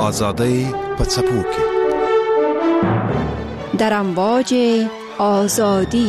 آزادی په څپو کې در امواج آزادی.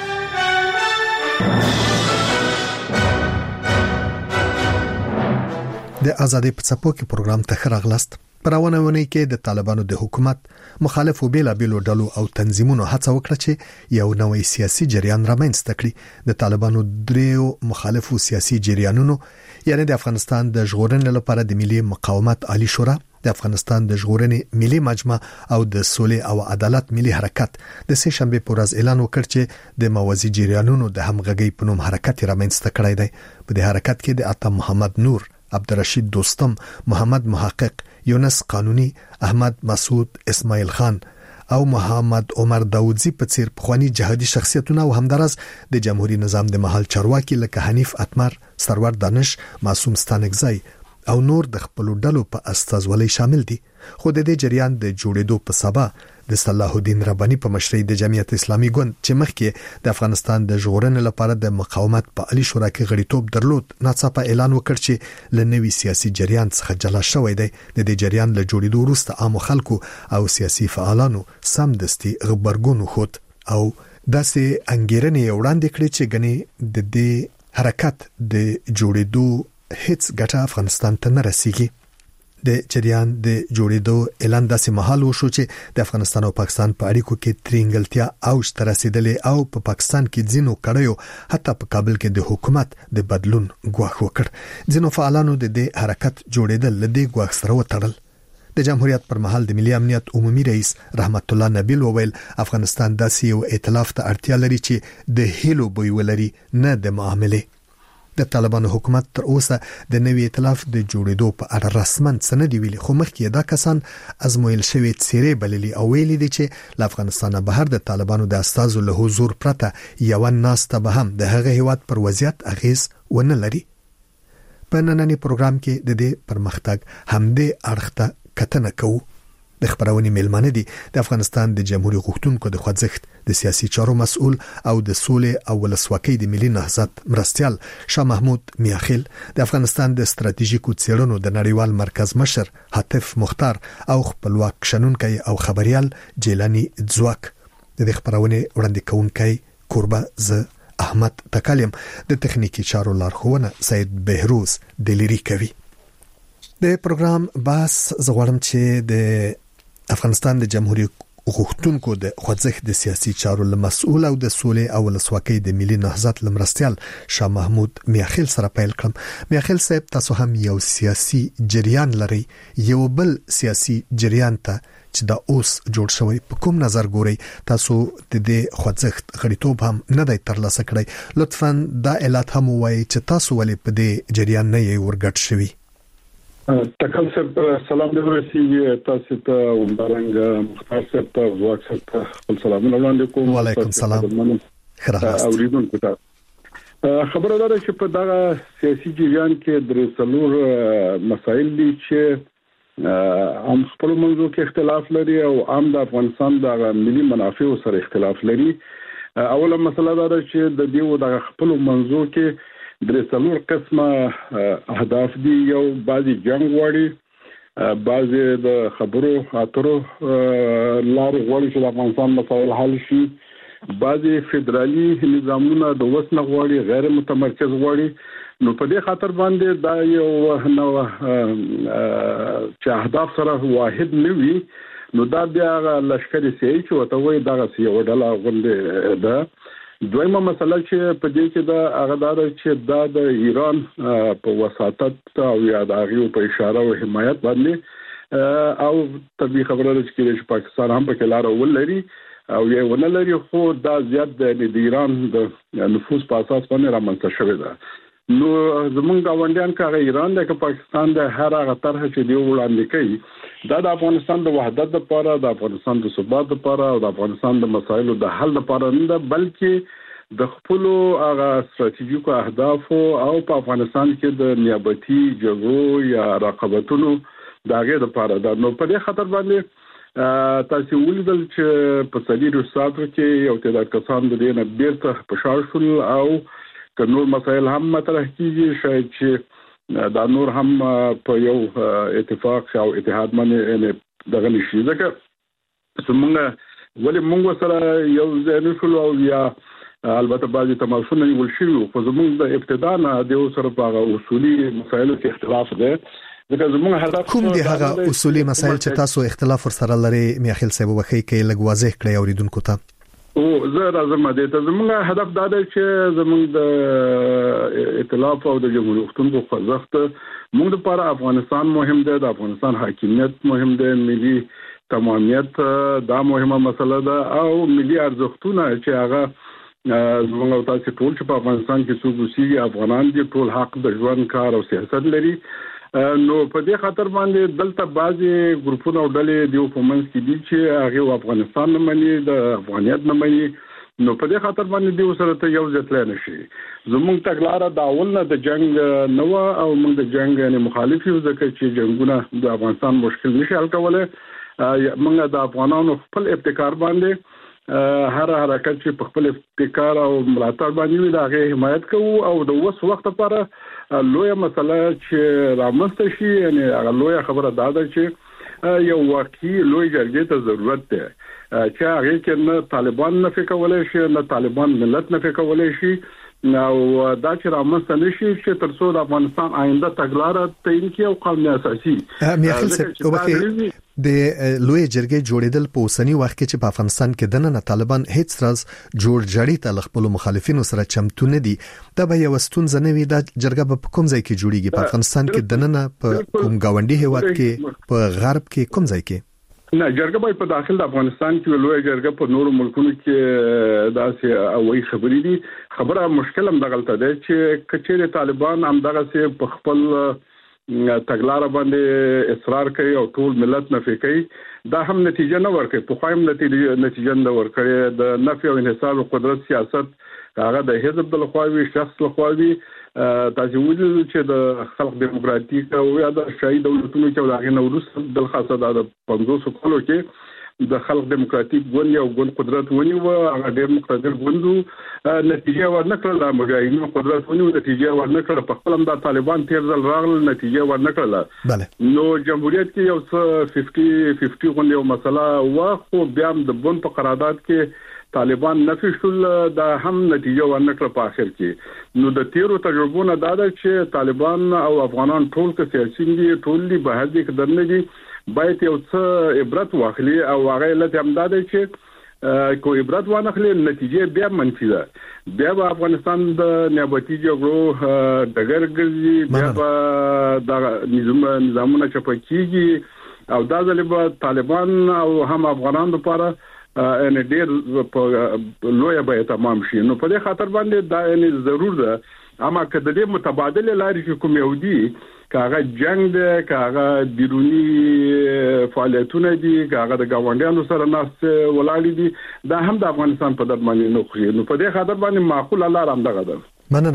د آزادی په څپو کې پروګرام ته راغلاست. پرونه ونی کې د طالبانو د حکومت مخالفو بیلابیلو ډلو او تنظیمونو هڅه وکړه چې یو نوې سیاسي جریان رامنځته کړي. د طالبانو دریو مخالفو سیاسي جریانونو یعنی د افغانستان د ژغورنې لپاره د ملي مقاومت عالی شورا، د افغانستان د ژغورنې ملي مجمع او د سولې او عدالت ملي حرکت د سه شنبه پر ورځ اعلان وکړ چې د موازی جریانونو د همغږي په نوم حرکت رامنځته کړی دی. په دې حرکت کې د عطا محمد نور، عبدالرشید دوستم، محمد محقق، یونس قانونی، احمد مسعود اسماعیل خان او محمد عمر داودزی په څیر پخوانی جهادي شخصیتونه او همدارس د جمهوریت نظام د محل چارواکي لکه حنیف اتمر، سرور دانش، معصوم ستانکزی او نور د خپل ډلو په استازولۍ شامل دي. خو د دې جریان د جوړېدو په سبا د صلاح الدین رباني په مشرۍ د جمعیت اسلامي ګوند چې مخکې د افغانستان د ژغورنې لپاره د مقاومت په عالی شورا کې غړیتوب درلود، ناڅاپه اعلان وکړ چې له نوي سیاسي جریان څخه جلا شوی دی. د دې جریان له جوړېدو وروسته عام خلکو او سیاسي فعالانو سمدستي خبرګون وښود او داسې انګیرنې وړاندې کړې چې ګنې د دې حرکت د جوړېدو هیڅ ګټه افغانستان ته نه رسیږي. د جریان د جوړېدو اعلان داسې مهال وشو چې د افغانستان او پاکستان په اړیکو کې ترنګلتیا اوج ته رسیدلې او په پاکستان کې ځینو کړیو حتی په کابل کې د حکومت د بدلون ګواښ وکړ. ځینو فعالانو د دې حرکت جوړېدل له دې ګواښ سره وتړل. د جمهوریت پر مهال د ملي امنیت عمومي رئیس رحمت الله نبیل وویل افغانستان داسې یو ائتلاف ته اړتیا لري چې د هیلو بوی ولري، نه د معاملې. د طالبانو حکومت تر اوسه د نوي ائتلاف د جوړېدو په اړه رسمن څه نه دی ویلي، خو مخکې دا کسان ازمویل شوی څیرې بللي او ویلي دي چې له افغانستان بهر د طالبانو د استازو له حضور پرته یو ناسته به هم د هغه هیواد پر وضعیت اغیز ونه لري. په نننی پروګرام کې د دې پرمختګ همدې اړخته کتنه کوو. د خبرونې میلمانه دي د افغانستان د جمهوریت غوښتونکو د خوځښت د سیاسي چارو مسؤل او د سولې او ولسواکۍ د ملي نهضت مرستيال شاه محمود میاخیل، د افغانستان د ستراتیژیکو څېړنو د نړیوال مرکز مشر حاتف مختار او خپلواک شنونکي او خبريال جیلانی ځواک. د خبرونې وړاندې کوونکی کوربه ز احمد تکالم، د تخنیکی چارو لارښوونه سید بهروز دلیری کوي. د پروګرام باس زغړم چې د افغانستان د جمهوریت غوښتونکو د خوځښت د سیاسي چارو مسؤل او د سولې او ولسواکۍ د ملي نهضت لمرستيال شاه محمود میاخیل سره پیل کړم. میاخیل صاحب، تاسو هم یو سیاسي جریان لري، یو بل سیاسي جریان ته چې دا اوس جوړ شوی په کوم نظر ګوري؟ تاسو د دې خوځښت غړیتوب هم نه دی ترلاسه کړی، لطفاً دا اعلان هم وایي چې تاسو ولې په دې جریان نه یې ورګټ شوی. تکل صاحب سلام دې ورسیږي تاسو ته ومبرنګ مختار صاحب ته ځواک صاحب ته سلامونه وړاندې کوم. وعلیکم السلام. اوریدونکو ته خبره ده چې په دغه سیاسي جریان کې درې څلور مسایل دي چې هم خپل منځو کې اختلاف لري او هم د افغانستان د ملي منافعو سره اختلاف لري. اوله مسله ده چې د دې د خپل منځو کې درې څلور قسمه اهداف دي. یو بعضی جنگ غواړي، بعضی د خبرو اترو لار غواړي چې د افغانستان مسایل حل شي، بعضی فدرالي نظامونه د وسنه غواړي، غیر متمرکز غواړي. نو په دې خاطر باندې دا یو نو چې اهداف سره واحد نه وي، نو دا بیا لشکري سي چې وته وي دا یو ډله غونډه ده. دویمه مسله چې په دې کې دا هغه دا چې دا د ایران په وساطت او یا د هغه په اشاره او حمایت باندې او طبي خبره ده چې پاکستان هم په لار ولري او یې ونلري، خو دا زیات د ایران د نفوذ په اساس باندې رامنځته شوی ده. نو زمونږ غونډیان کاغه ایران د پاکستان د هر هغه طرح چې دی وړاندې کوي دا د افغانستان د وحدت لپاره، د افغانستان د ثبات لپاره او د افغانستان د مسایلو د حل لپاره نه، بلکې د خپل هغه ستراتیژیکو اهداف او په افغانستان کې د نیابتي جګړو یا رقابتونو دغه لپاره ده. نو په دې خاطر باندې تاسو ولیدل چې په صدیرو ساتو کې یو تعداد کسان د دې نه بیرته پښار شول او که نور مسایل هم مطرح کیږي، شاید چې دا نور هم په یو اتفاق او اتحاد باندې دغه نشي ځکه څنګه ولې موږ سره یو ځای نشو او یا البته بعضی تماسونه نیول شوي خو زموږ د ابتدا نه د سره په اصولي مسایلو کې اختلاف دی ځکه زموږ هدف کوم دي هغه اصولي مسایل چې تاسو اختلاف سره لري میاخیل صاحب وخی کې لږ واضح کړئ اوریدونکو ته او زه راځم د ته زموږ هدف دا دی چې زموږ د ائتلاف او د جمهوریت وختونو خوځښت موږ لپاره افغانستان مهم دی، د افغانستان حاکمیت مهم دی، ملي تمامیت دا مهمه مسله ده او ملي ارزښتونه چې هغه زموږ او تاسو ټول چې په افغانستان کې څوک اوسېږي افغانان دي ټول حق د ژوند کار او سیاست لري. نو په دې خاطر باندې دلته بعضي ګروپونه او ډلې د حکومت کې دي چې هغه افغانستان نه مني د افغانیت نه مني نو په دې خاطر باندې د سره ته یو ځتل نه شي. زموږ تګلارې دا اول نه د جنگ نو او موږ د جنگ یعنی مخالف یو ځکه چې جنگونه د افغانستان مشکل نشي حل کولای. موږ د افغانانو خپل ابتکار باندې هر حرکت چې په خپل ابتکار او ملاتړ باندې دا غي حمایت کوو او د اوس وخت لپاره لوی مسله چې رامنځته شي یعنی هغه لوی خبره دا ده چې یو واقعي لوی جرګې ته ضرورت ده چې هغه کې نه طالبان نه فکرولای شي نه طالبان ملت نه فکرولای شي او دا چې رامنځته نشي چې تر څو د افغانستان آینده تګلارې تعین کړي او قانون اساسي میاخیل صاحب د لوی جرګې جوړیدل په اوسنی وخت کې چې په افغانستان کې دنه طالبان هیڅ راز جوړ جړی ته خپل مخالفینو سره چمتو نه دي دا به یو ستونزه نه وي د جرګه په کوم ځای کې جوړیږي په افغانستان کې دنه په کوم گاونډي هیواد کې په غرب کې کوم ځای کې نه جرګه به په داخل د افغانستان کې لوی جرګه په نورو ملکونو کې داسې اوې خبرې دي خبره مشکل هم دغلطه ده چې کچېره طالبان هم دغه سه په خپل تګلارې باندې اصرار کوي او ټول ملت نفي کوي دا هم نتیجه نه ورکوي په خایم نتیجه نه ورکوي د نفي او انحصار قدرت سیاست هغه د حزب د لخوا شخص لخوا تاسو ویل چې د خلق دیموکراتیک او یا د شای دولتونو کې ولغې نورس د خاصه د 500 کلو کې د خلق دیموکراتیک ګوند یو ګوند قدرت ونیو هغه ډېر مقتدر ګوندو نتیجه ورنکړه د مجاهدینو قدرت ونیو نتیجه ورنکړه په خپل د طالبان تیر ځل راغله نتیجه ورنکړه نو جمهوریت کې یو 50 غوندي یو مسله واخو بیا د بون په قرارداد کې طالبان نفي شول دا هم نتیجه ورنکړه په اخر کې نو د تیرو تجربو نه دا چې طالبان او افغانان ټول کې سیاسي دي ټول دي به هدي قدرنه دي باید یو څه عبرت واخلي او هغه لته هم دا چې کو عبرت وانخلي نتیجه بیا منفي ده بیا په افغانستان د نیابتي جګړو دګر ګرځي بیا په نظامونه چپکیږي او دا ځل به طالبان او هم افغانان لپاره ان ډېر په لوی به تمام شي نو په دې خاطر باندې دا یعنی ضرور ده اما کله دې متبادل لارې چې کوم یو دي کاغه جنگ ده کاغه بیرونی فعالیتونه دي کاغه د گاونډیانو سره ناس ولاړ دي دا هم د افغانستان په درمانه نه خو نو په دې خاطر باندې معقول الله رحم دغه ده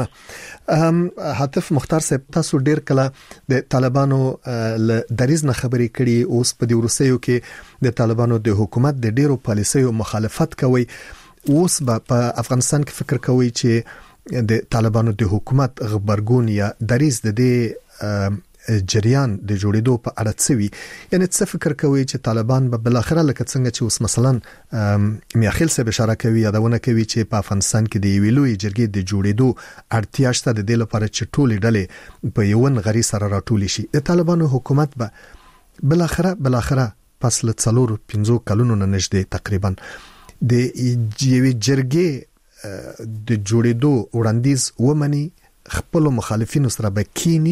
مننه حاتف مختار صاحب تاسو ډیر کله د طالبانو دریز نه خبرې کړي اوس په دې ورسېو کې د طالبانو د حکومت د ډیرو پالیسیو مخالفت کوي اوس په افغانستان کې فکر کوي چې د طالبانو د حکومت غبرګون یا دریز د دې جریان د جوړېدو په اړه څه وی یعنی څه فکر کوي چې طالبان به بل اخره لکه څنګه چې اوس مثلا میاخیل صاحب اشاره کوي یادونه کوي چې په افغانستان کې د ویلوي جرګې د جوړېدو اړتیا شته د دې لپاره چې ټولې ډلې په یو غری سره راټول شي د طالبانو حکومت به بل اخره پس له 4-5 کلونو نه نږدې تقریبا د یوې جرګې د جوړېدو وړاندیز ومني خپل مخالفینو سره به کینی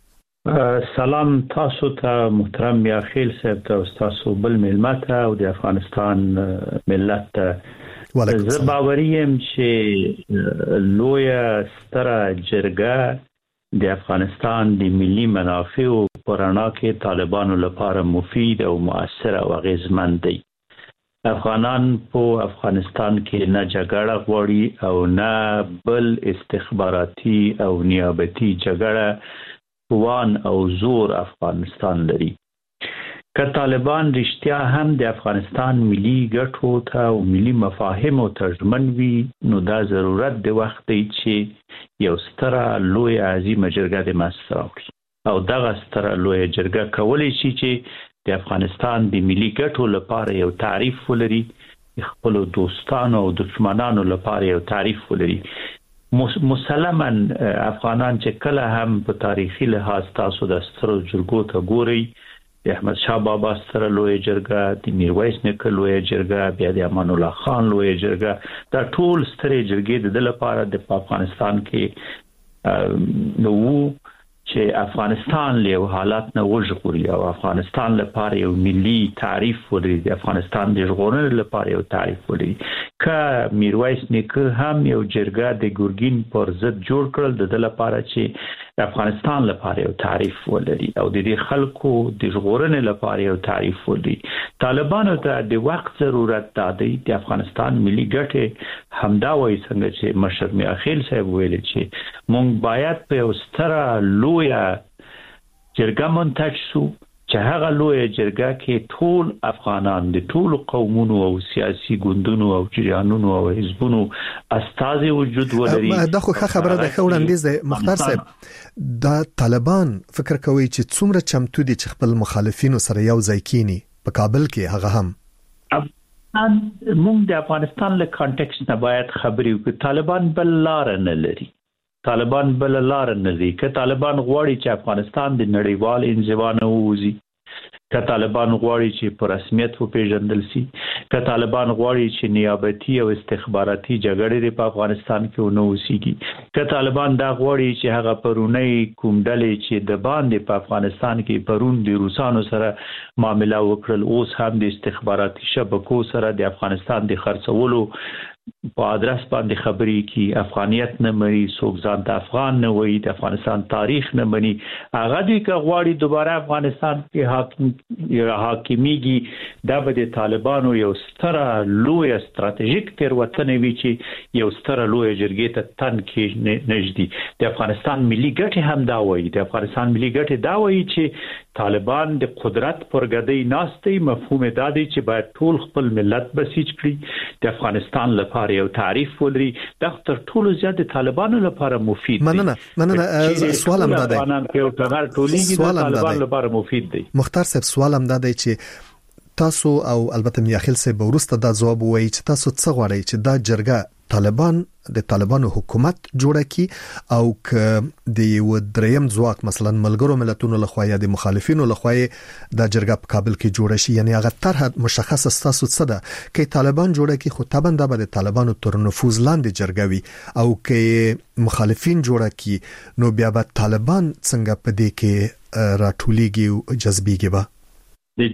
سلام تاسو ته محترم میاخیل صاحب ته تاسو بل ملت او د افغانستان ملت ته زه باوریم چې لوی ستره جرګه د افغانستان د ملي منافع او پرانا کې طالبانو لپاره مفید او مؤثر او اغیزمند دی افغانان په افغانستان کې نه جګړه غواړي او نه بل استخباراتي او نیابتي جګړه وان او زور افغانستان لري که طالبان رښتیا هم د افغانستان ملي ګټو ته او ملي مفاهیمو ترجمن وي نو دا ضرورت د وخت دی چې یو ستره لوی عظیمه جرګه د مسته راوړي او دغه ستره لوی جرګه کولای شي چې د افغانستان د ملي ګټو لپاره یو تعریف ولري، خپل دوستانو او دښمنانو لپاره یو تعریف ولري. مسلماً افغانان چې کله هم په تاریخي لحاظ تاسو د سترو جرګو ته ګورئ، د احمد شاه بابا ستره لوی جرګه، د میرویس نیکه لوی جرګه، بیا د امان الله خان لوی جرګه، دا ټول سترې جرګې د لپاره د افغانستان کې نو چې افغانستان له حالات نه وژغوري او افغانستان لپاره یو ملي تعریف ولري، د افغانستان د ژغورنې لپاره یو تعریف ولري. که میرویس نیکه هم یو جرګه د ګورګین پر ضد جوړ کړل د لپاره چې د افغانستان لپاره یو تعریف ولري او د دې خلکو د ژغورنې لپاره یو تعریف ولري. طالبانو ته د وخت ضرورت دی، د افغانستان ملي ګټې همدا وایي څنګه چې مشر میاخیل صاحب ویل چې مونږ باید په یو ستره لویه جرګه منتج سو چې هغه لویه جرګه کې ټول افغانان د ټول قومونو او سیاسي ګوندونو او جریانونو او حزبونو استازي وجود ولري. دا خو خبره ده خو وړاندیز مختار صاحب، دا طالبان فکر کوي چې څومره چمتو دي چې خپل مخالفینو سره یو ځای کینی په کابل کې هغه هم موږ د افغانستان له کانټیکست نه باید خبرې وکړو. طالبان بل لار نه لري، طالبان بل لار نه لري. که طالبان غواړي چې افغانستان د نړیوال انزوا نه ووځي، که طالبان غواړي چې په رسمیت وپیژندل شي، که طالبان غواړي چې نیابتي او استخباراتي جګړې په افغانستان کې ونه وسیږي، که طالبان دا غواړي چې هغه پرونی کوم ډلې چې د باندې په افغانستان کې پرون د روسانو سره معامله وکړل، اوس هم د استخباراتي شبکو سره د افغانستان د خرڅولو په ادرس باندې خبرې کی، افغانیت نه مني، څوک ځان ته افغان نه وایي، د افغانستان تاریخ نه مني، هغه دوی که غواړي دوباره افغانستان کې حاکمیږي، دا به د طالبانو یو ستره لوی استراتیژیک تېروتنه وي چې یو ستره لوی جرګې ته تن کې نږدې. د افغانستان ملي ګټې هم دا وایي، د افغانستان ملي ګټې دا وایي چې طالبان د قدرت پر ګدۍ ناست دي. مفهوم دا دی چې باید ټول خپل ملت بسیج کړي، د افغانستان لپاره یو تعریف ولري. دا تر ټولو زیات د طالبانو لپاره مفید دی. مننه. سوال هم دا دی، طالبان لپاره مفید دی. مختار صاحب سوال هم دا دی چې تاسو او البته میاخیل صاحب ورسته دا جواب وایي چې تاسو څه غواړئ چې دا جرګه طالبان د طالبانو حکومت جوړه کی او ک د یو دریم ځواک مثلا ملګرو ملتونو لخوا یا د مخالفینو لخوا د جرګه په کابل کې جوړه شي، یعنی هغه طرح مشخص تاسو څه ده کې طالبان جوړه کی خو طبعا د طالبانو تر نفوذ لاندې جرګه وي او کې مخالفین جوړه کی نو بیا به طالبان څنګه په دې کې راټولېږي او جذبېږي. به د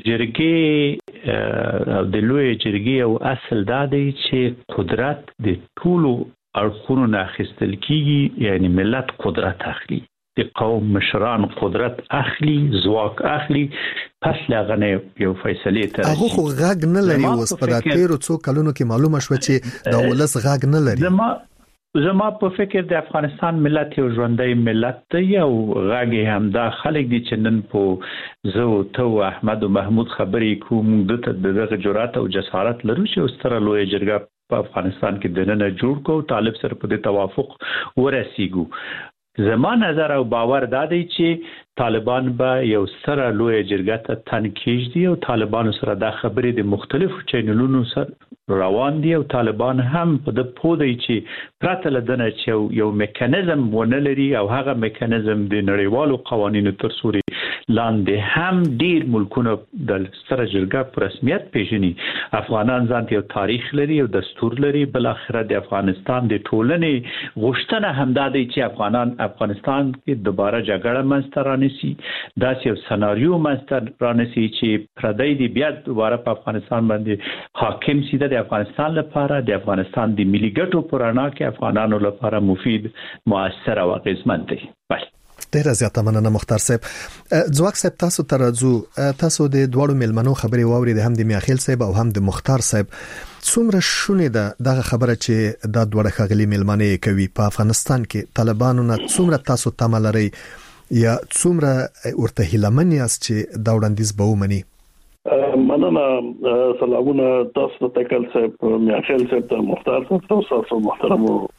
جرګې او د لوی جرګې او اصل دا دی چې قدرت د ټولو اړخونو نه اخیستل کیږي، یعنی ملت قدرت اخلي، د قوم مشران قدرت اخلي، ځواک اخلي، پس لاغنه یو فیصله تر هغه خو غږ نه لري. اوس په تیرو څو کلونو کې معلومه شو چې دا ولس غږ نه لري. زما په فکر د افغانستان ملت یو ژوندۍ ملت دی او غږی هم دا خلک دي چې نن په زو ته احمد او محمود خبرې کوم دغه جرأت او جسارت لرو چې ستره لوی جرګه په افغانستان کې دننه جوړ کو، طالب سره په توافق ورسیږو. زما نظر او باور دا دی چې طالبان به یو سره لوی جرګه ته تن کېږدي او طالبانو سره دا خبرې د مختلفو چینلونو سره روان دي او طالبان هم په د پودي چې پرته لدنه چې یو میکانیزم ونه لري او هغه میکانیزم د نړیوالو قوانینو تر سوري لاندې هم ډیر ملکونه د سره جرګه په رسمیت پیژني. افغانان ځان ته یو تاریخ لري او دستور لري. بل اخر د افغانستان د ټولنې غوښتنه هم دا دی چې افغانستان کې دوباره جګړه منځته رانیسي، دا یو سناریو منځته رانیسي چې پردی دی بیا دوباره په افغانستان باندې حاکم سي. د افغانستان لپاره د افغانستان د ملي ګټو پر اړه کې افغانانو لپاره مفید، مؤثر او اغیزمن دی. ډیره زیاته مننه مختار صاحب. ځواک صاحب تاسو ترازو تاسو د دوړو ملمنو خبرې واورید، هم د میاخیل صاحب او هم د مختار صاحب. څومره شونه ده دغه خبره چې د دوړه خغلی ملمنې کوي په افغانستان کې طالبانو نه څومره تاسو تمه لري یا څومره ورته هیلمن یاست چې دا وړاندیز به ومني؟ مننه. سلامونه تاسو ته کل صاحب، میاخیل صاحب ته، مختار صاحب ته، تاسو محترم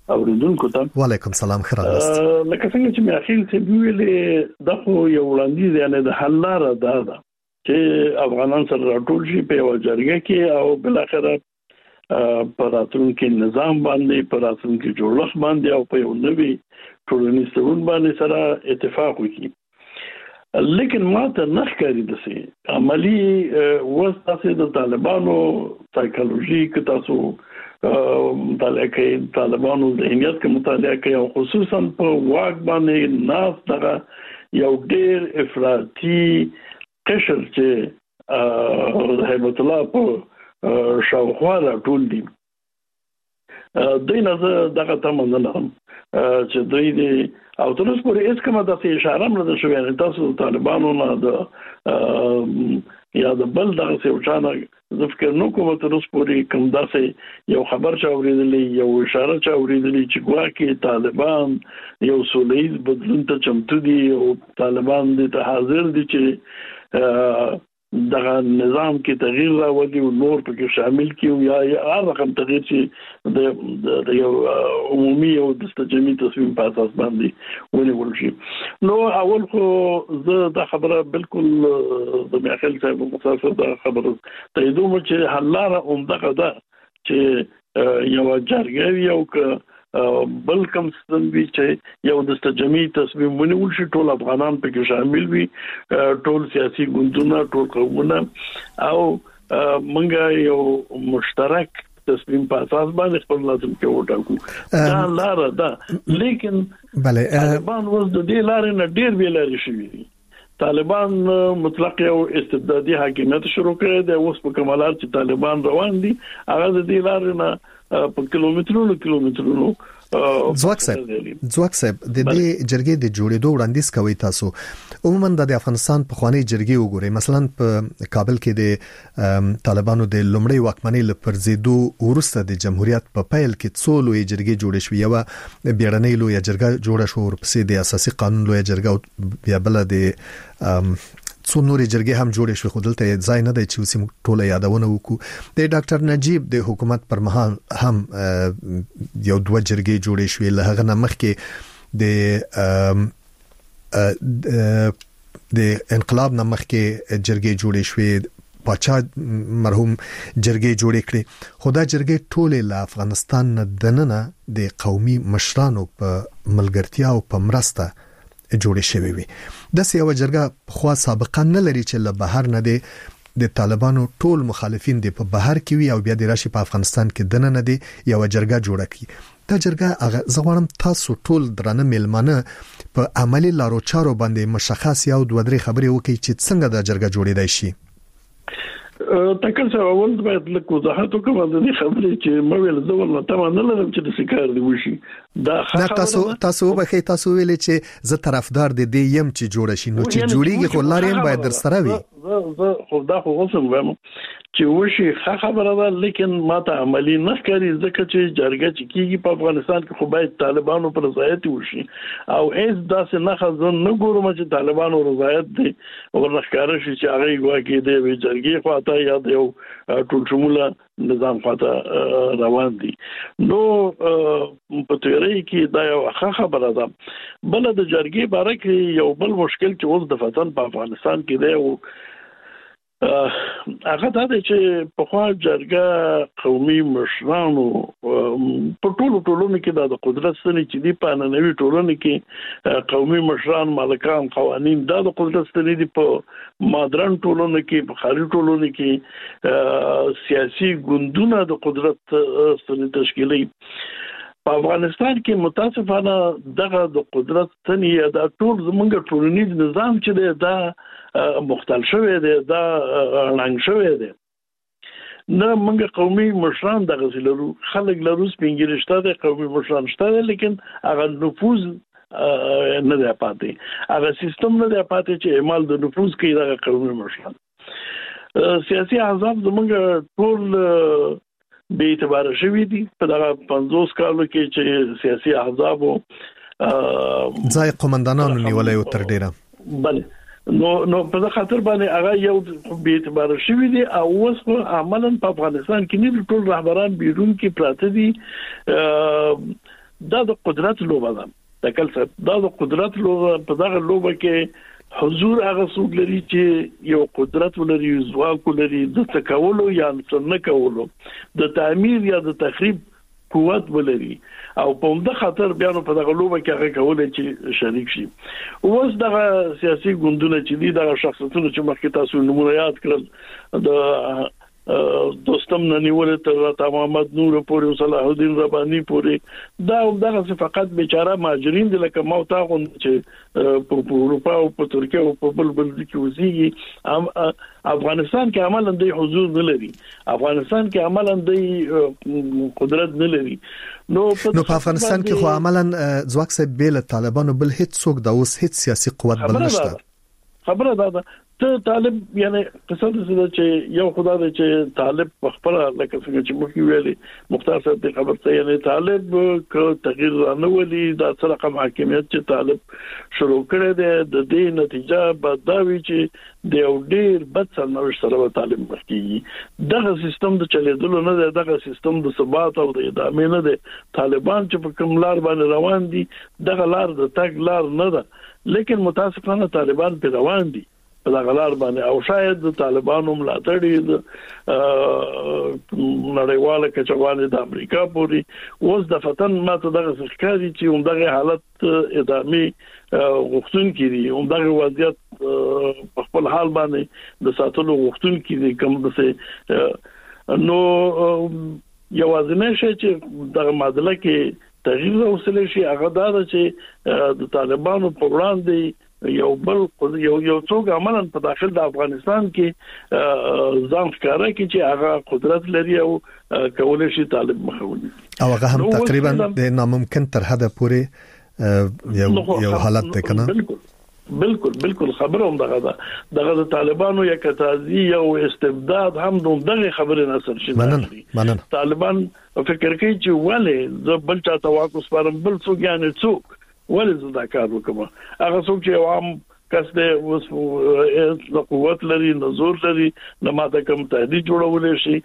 اوریدونکو ته وعلیکم سلام خراغست. لکه څنګه چې مې اخیل ته ویلې د خو یو وړاندیز یعنی د حل لاره ده چې افغانان سره راټول شي په وجرګه کې او بل اخر پر راتلونکي نظام باندې پر راتلونکي جوړښت باندې او په یو نوي ټولنیز تړون باندې سره اتفاق وکړي. لیکن ما ته نخکاری دسي عملی واسطه د طالبانو سایکولوژي کې تاسو مطالعه کوي طالبانو ذهنیت کې مطالعه کوي او خصوصا په واک باندې ناس دغه یو ډېر افراطي قشر چې هیبت الله په شاوخوا راټول دي دوی نه دغه تمنه لرم چې دوی دې او تر اوسه پورې هیڅ کومه د اشاره نه ده شوې تاسو طالبانو نه د یا د بل دغه څه چانه د فکر نو کوم تر اوسه پورې کوم داسې یو خبر چا اوریدلې یو اشاره چا اوریدلې چې ګواکې طالبان یو سولېز بدلون ته چمتو دي او طالبان دې ته حاضر دي چې دغه نظام کې تغییر راوړي او نور پکې شامل کیو یا هر رقم تغییر چې د یو عمومي او د استجمي تصمیم په اساس باندې ونیول شي. نو اول خو زه دا خبره بالکل د میاخیل صاحب مسافر دا خبره تاییدوم چې حل لاره اومدغه ده چې یو جرګه یو بل کوم څه وی چې یو د استجمي تصمیم ونیول شي ټول افغانان پکې شامل وي ټول سیاسي ګوندونه ټول قومونه او منګه یو مشترک تصمیم په اساس باندې خپل لازم کې وټاکو دا لاره ده. لیکن طالبان اوس د دې لارې نه ډېر ویلاري شوي دي. طالبان مطلق یو استبدادي حاکمیت شروع کړی دی اوس په کمالات چې طالبان روان دي هغه د دې لارې نه په کیلومترونو ځواک صاحب د دې جرګې د جوړېدو وړاندیز کوي تاسو عموما د افغانستان په خواني جرګې وګورئ مثلا په کابل کې د طالبانو د لومړی واکمنۍ لپرزیدو ورسته د جمهوریت په پیل کې څو لوی جرګې جوړې شوې یو بیړنۍ لوی جرګه جوړه شو ورپسې د اساسي قانون لوی جرګه بیا بل د څو نورې جرګې هم جوړې شوې خو دلته ځای نه دی چې اوس ټوله یادونه وکړو. د ډاکټر نجیب د حکومت پر مهال هم یو دوه جرګې جوړې شوې له هغه نه مخکې د انقلاب نه مخکې جرګې جوړې شوې پاچا مرحوم جرګې جوړې کړې خو دا جرګې ټولې له افغانستان نه دننه د قومي مشرانو په ملګرتیا او په مرسته جوړې شوې وي. د سیاوه جرګه خو سابقه نه لري چې له بهر نه د طالبانو ټول مخالفین د په بهر کې وي او بیا د راشي په افغانستان کې دنه نه دي یو جرګه جوړه کړي. دا جرګه زغوانم تاسو ټول درنه ملمانه په عملی لارو چارو باندې مشخص یو دوه درې خبرې وکړي چې څنګه دا جرګه جوړېدای شي. تکل څه اول باید لکه وضاحت وکم د دې خبرې چې مې ویل زه ولنه تمام نه لرم چې د سکار دی وشي دا تاسو به تاسو ویل چې زه طرفدار د دې يم چې جوړ شي نو چې جوړیږي خو لارې باید در سره وي. زه خو دا خو اوسم وایم چې وشي خبره ده لیکن ماته عملی نه ښکاري ځکه چې جرګه چې کیږي په افغانستان کې خو باید طالبانو پر رضایت وشي او هیڅ داسې نه خزن نه ګورم چې طالبانو رضایت دي او ښکارا شي چې هغه واکې دی جرګې خواته یا یو ټول شموله نظام خواته روان دي. نو په تیوري کې دا یو خبره ده. بل د جرګې باره کې یو بل مشکل چې اوس د فتن په افغانستان کې دی او هغه دا چې په خوا جرګه قومي مشرانو په ټولو کې د قدرت سره چې دی په ننوي ټولنه کې قومي مشران مالکان قوانين د قدرت سره دی په مادرن ټولنه کې په خارجي ټولنه کې سیاسي ګوندونه د قدرت سره تشکیلي. په افغانستان کې متاسفانه دغه د قدرت تنې د ټول زمونږ ټولنیز نظام چې دی دا مختل شوی دی دا رنګ شوی دی نه موږ قومي مشران دغه لرو خلک لرو سپینګریشته د قومي مشران شته لیکن هغه نفوذ نه دی پاتې هغه سیستم نه دی پاتې چې اعمال د نفوذ کوي دغه قومي مشران. سیاسي احزاب زموږ ټول به اعتبار شوی دي په دغه 50 کالو کې چې سیاسي احزاب ځای قومندانانو نیولای او تر ډیره بله نو په خاطر باندې هغه یو به اعتبار شوی دی او اوس عملاً په افغانستان کې نه ټول رهبران بیرون کې پراته دي دا د قدرت لوبه ده تکل څه دا د قدرت لوبه په دغه لوبه کې حضور هغه څوک لري چې یو قدرت ولري ځواک ولري د تکولو یا نه کولو د تعمیر یا د تخریب قوت ولري او په همدا خاطر بیا نو په دغه لوبه کې هغه کولای چې شریک شي اوس دغه سیاسي ګوندونه چې دي دغه شخصیتونه چې مخکې تاسو نمونه یاد کړل د دوستم ننیول تر محمد نور پورې صلاح الدین ربانی پورې دا دغه فقط بیچاره مهاجرین دي لکه ما تا غون چې په اروپا او په ترکیه او په بل کې وزيږي افغانستان کې عملاً د حضور نه لري افغانستان کې عملاً د قدرت نه لري نو په افغانستان کې خو عملاً ځواک سه بیل طالبانو بل هیڅ څوک د اوس هیڅ سیاسي قوت بل نشته خبره ده ته طالب یعنی قصه ده چې یو خدای دی چې طالب په خپل لکه څنګه چې مخکې ویلي مختار صاحب د خبر ته یعنی طالب ک تغییر نه ولي د څه رقم حاکمیت چې طالب شروع کړی دی د دې نتیجه بداوي چې د یو ډیر بد سرنوشت سره طالب مخکېږي دغه سیستم د چلیدلو نه دی دغه سیستم د ثبات او د ادامې نه دی طالبان چې په کوم لار باندې روان دي دغه لار د تګ لار نه ده لیکن متاسفانه طالبان په روان دي دا غلار باندې او شاید د طالبانو ملاتړي د نړیواله کچوالې د امریکا پوري اوس د فتن ماته دغه ښکاري چې همدغه حالت ادامي غوښتون کړي همدغه وضعیت په خپل حال باندې د ساتلو غوښتون کړي کوم څه نو یوازینی شی چې دغه معادله کې تغییر راوستل شي هغه دا چې د طالبانو په وړاندې یو بل یو څوک عملاً په داخل د افغانستان کې ځان ښکارا کوي چې هغه قدرت لري او کولای شي طالب مخاوني او هغه هم تقریبا د ناممکن تر حد پورې یو حالت ده کنه بالکل خبره هم دغه د طالبانو یا کتازي او استبداد هم دغه خبره نصر شي مننه طالبان فکر کوي چې ولې بل چا تواکس پرم بل څوک یعنی څوک ولې زدا کار وکم هغه څوک چې عوام کس د قوت لري نزور لري نه ماته کوم تهدید جوړول شي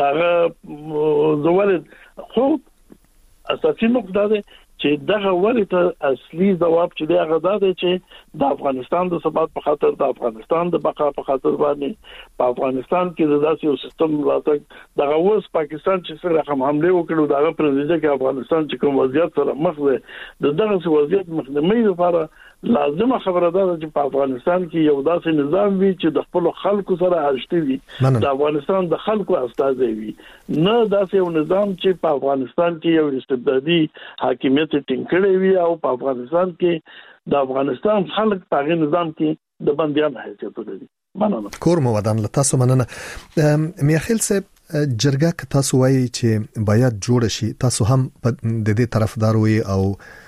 داغه زوالد خو اساسي نقطه ده چې دغه ورته اصلي جواب چې دغه دا دی چې د افغانستان د ثبات په خاطر د افغانستان د بقا په خاطر باندې په افغانستان کې د داسې یو سیستم راځي دغه اوس پاکستان چې سره رقم حمله وکړو دغه پرېږدي چې افغانستان چې کوم وضعیت سره مخ دی دغه وضعیت مخنیوي لپاره لازمه خبره ده چې په افغانستان کې یو داسې نظام وي چې د خپل خلکو سره اړشتي وي د افغانستان د خلکو استازي وي نه داسې یو نظام چې په افغانستان کې یو استبدادي حاکمیت ټینګړی وي او په افغانستان کې د افغانستان خلک په هغه نظام کې د بنديان حیثیت لري مننه کور مو ودان له تاسو مننه میاخیل صاحب جرګه که تاسو وایي چې باید جوړ شي تاسو هم د دې طرفدار وي او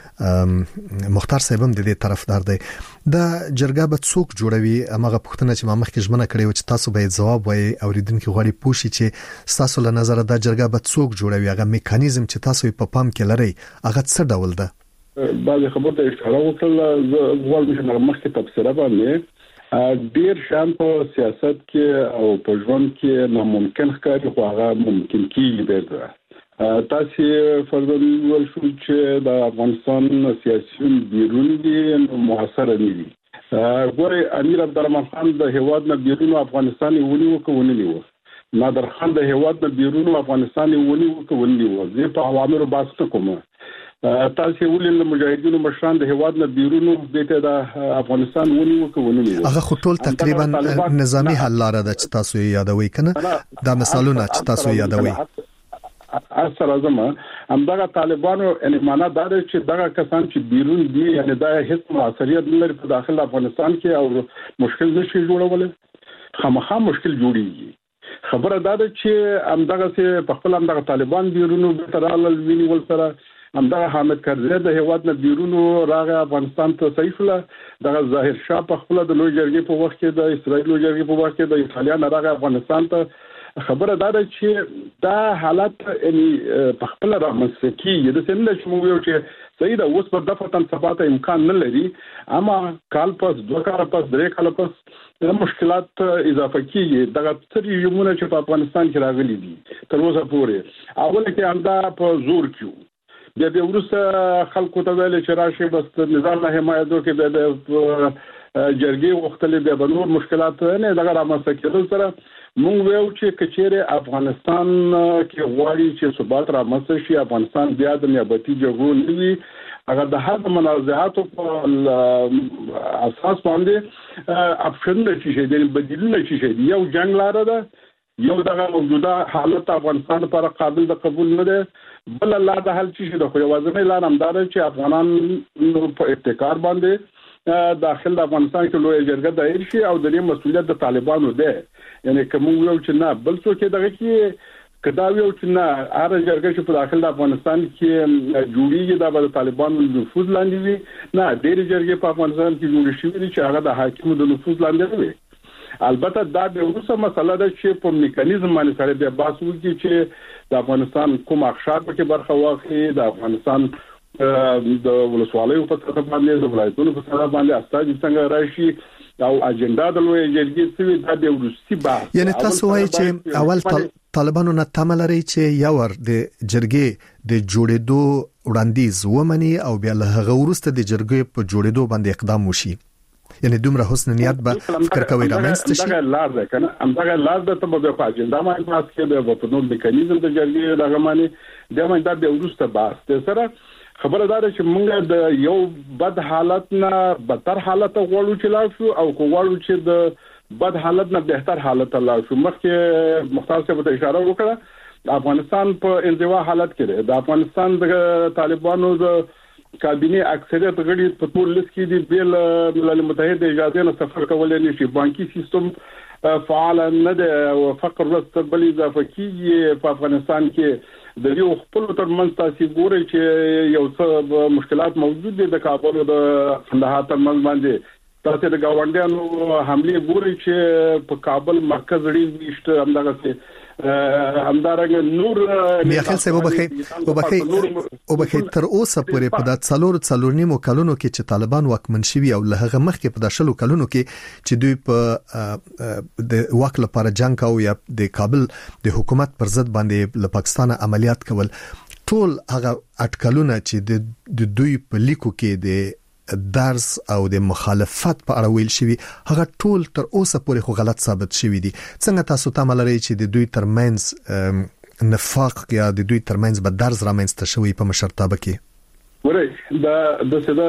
مختار صاحب هم د دې طرفدار دی دا جرګه به څوک جوړوي هغه پوښتنه چې ما مخکې ژمنه کړې و چې تاسو به جواب وایي اوریدونکو غواړي پوښي چې تاسو له نظر دا جرګه به څوک جوړوي هغه میکانیزم چې تاسو په پام کې لري هغه څه ډول ده بعضی خبرو ته اشاره وکړه غواړم چې مخکې تفسیر باندې ډیر شان په سیاست کې او په ژوند کې ناممکن ښکاري خو هغه ممکن کیږي به تاسو فرضاً ول شو چې د افغانستان سیاسيون بیرون دي موثر نه دي ګوري امیر عبدالرحمن خان د هواد نه بیرون افغانستان ونیو نادر خان د هواد نه بیرون افغانستان ونیو زه په عوامل باس کوم تاسو ولې مجاهدینو مشران د هواد نه بیرون دته د افغانستان ونیو هغه خټول تقریبا نظامی حل لاره ده چې تاسو یادوي کنه دا مثالونه چې تاسو یادوي اثر اعظم همدغه طالبانو یعنی معنا دا دی چې دغه کسان چې بیرون دي یعنی دا هیڅ موثریت نه لري په داخل افغانستان کې او مشکل نشي جوړول خامخا مشکل جوړیږي خبره دا ده چې همدغه سه په خپل همدغه طالبان بیرونو به ترال ویني ول سره همدغه حامد کرزی د هواد نه بیرونو راغی افغانستان ته صحیح له دغه ظاهر شاه په خپل د لوی جرګې په وخت کې د اسرائیل لوی جرګې په وخت کې د ایتالیا راغی افغانستان ته خبره دا ده چې دا حالت یعنی په خپل رامنځته کیږي د څنګه چې موږ یو چې صحیح ده اوس په دفتر ثبات امکان نه لري اما کال پس 2 کال پس 3 کال پس د مشکلات اضافه کیږي دغه څه یمونه چې په افغانستان کې راغلي دي تر اوسه پورې اول کې همدا په زور کیو د دې ورسره خلکو ته ویل چې راشي بس نظام نه حمایت وکړي د جرګې وختلې د بنور مشکلات نه دغه رامنځته کېدل سره موږ ویو چې کچېره افغانستان کې غواړي چې ثبات رامنځته شي افغانستان بیا د نیابتي جګړو نه وي هغه د هر منازعاتو په اساس باندې اپشن نشي د بدیل نشي یو جنگ لاره ده یو دغه موجوده حالت افغانستان لپاره قابل د قبول نه ده بل الله د حل شي د خو یوازې لار همدار چې افغانان په ابتکار باندې داخل افغانستان کې لوی جرګه دایر شي او د دې مسؤلیت د طالبانو ده یعنی کوم یو چې نه بل څوک دغه کې کدا یو چې نه هر جرګه چې په داخل افغانستان کې جوړیږي د طالبانو نفوذ لاندې وي نه ډېر جرګې په افغانستان کې جوړ شوې دي چې هغه د حاکمو د نفوذ لاندې وي البته دا د اوسه مسله ده چې په میکانیزم باندې سره د بحث وکړي چې د افغانستان کوم اقشار په کې برخه واخلي د افغانستان د ولسوالیو په څیر باندې د ولایتونو په څیر باندې استاد څنګه راشي او اجنډا د لوی جرګې څخه د ورستی بحث یعنی تاسو وایي چې اول طالبانو نه تمل لري چې یو ور د جرګې د جوړېدو وړاندیز ومني او بیا له هغه وروسته د جرګې په جوړېدو باندې اقدام وشي یعنی دومره حسن نیت به فکر کوي رامنځته شي دا لار ده کنه همدغه لار ده ته به په اجنډا باندې پاس کې د وپنو میکانیزم د جرګې دغه باندې د باندې د ورسته بحث سره خبره ده چې موږ د یو بد حالت نه بدتر حالت غواړو چې لاړ شو او غواړو چې د بد حالت نه بهتر حالت لاړ شو مخکې مختار صاحب ته اشاره وکړه افغانستان په انزوا حالت کې ده د افغانستان د طالبانو د کابینه اکثریت غړي په ټول لیست کې دي بل ملل متحد اجازه نه سفر کولای نشي بانکي سیستم فعال نه ده او فقر مستقبل اضافه کیږي په افغانستان کې د یو خپل ترمنځ تاسو ګورئ چې یو څه مشکلات موجود دي د کابل او د کندهار ترمنځ باندې تاسو د گاونډیانو حمله ګورئ چې په کابل مرکز لري وشته همدغه څه همدارنګ نور میاخیل صاحب وبخې تر اوسه پورې په د څلور نیمو کلونو کې چې طالبان واکمن شوي او له هغه مخکې په د شلو کلونو کې چې دوی په د واک لپاره جنگ او یا د کابل د حکومت پر ضد باندې له پاکستان عملیات کول ټول هغه اټکلونه چې د دوی په لیکو کې د درس او د مخالفت په اړه ویل شوی هغه ټول تر اوسه پورې خو غلط ثابت شوی دي څنګه تاسو ته ملري چې د دوی ترمنځ نفاق یا د دوی ترمنځ به درز رامنځته شوی په مشرتابه کې ورې د صدا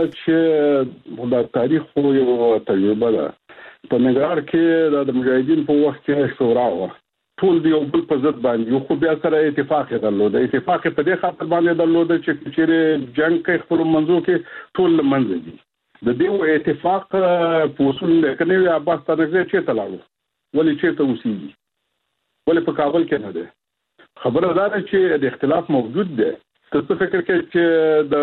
چې د تاریخ یو تجربه ده په نګار کې د مجاهدین په وخت کې شورا و ټول دی په په ضد باندې خو بیا سره اتفاق درلود اتفاق په دې خاطر باندې درلود چې چیرې جنگ کې خپل منځو کې ټول منځ دي د دې اتفاق په اصول کې نه عباس ترغه چې تلاو ولې چې ته وسیږي ولې په کابل کې نه ده خبره ده چې د اختلاف موجود ده تاسو فکر کوئ چې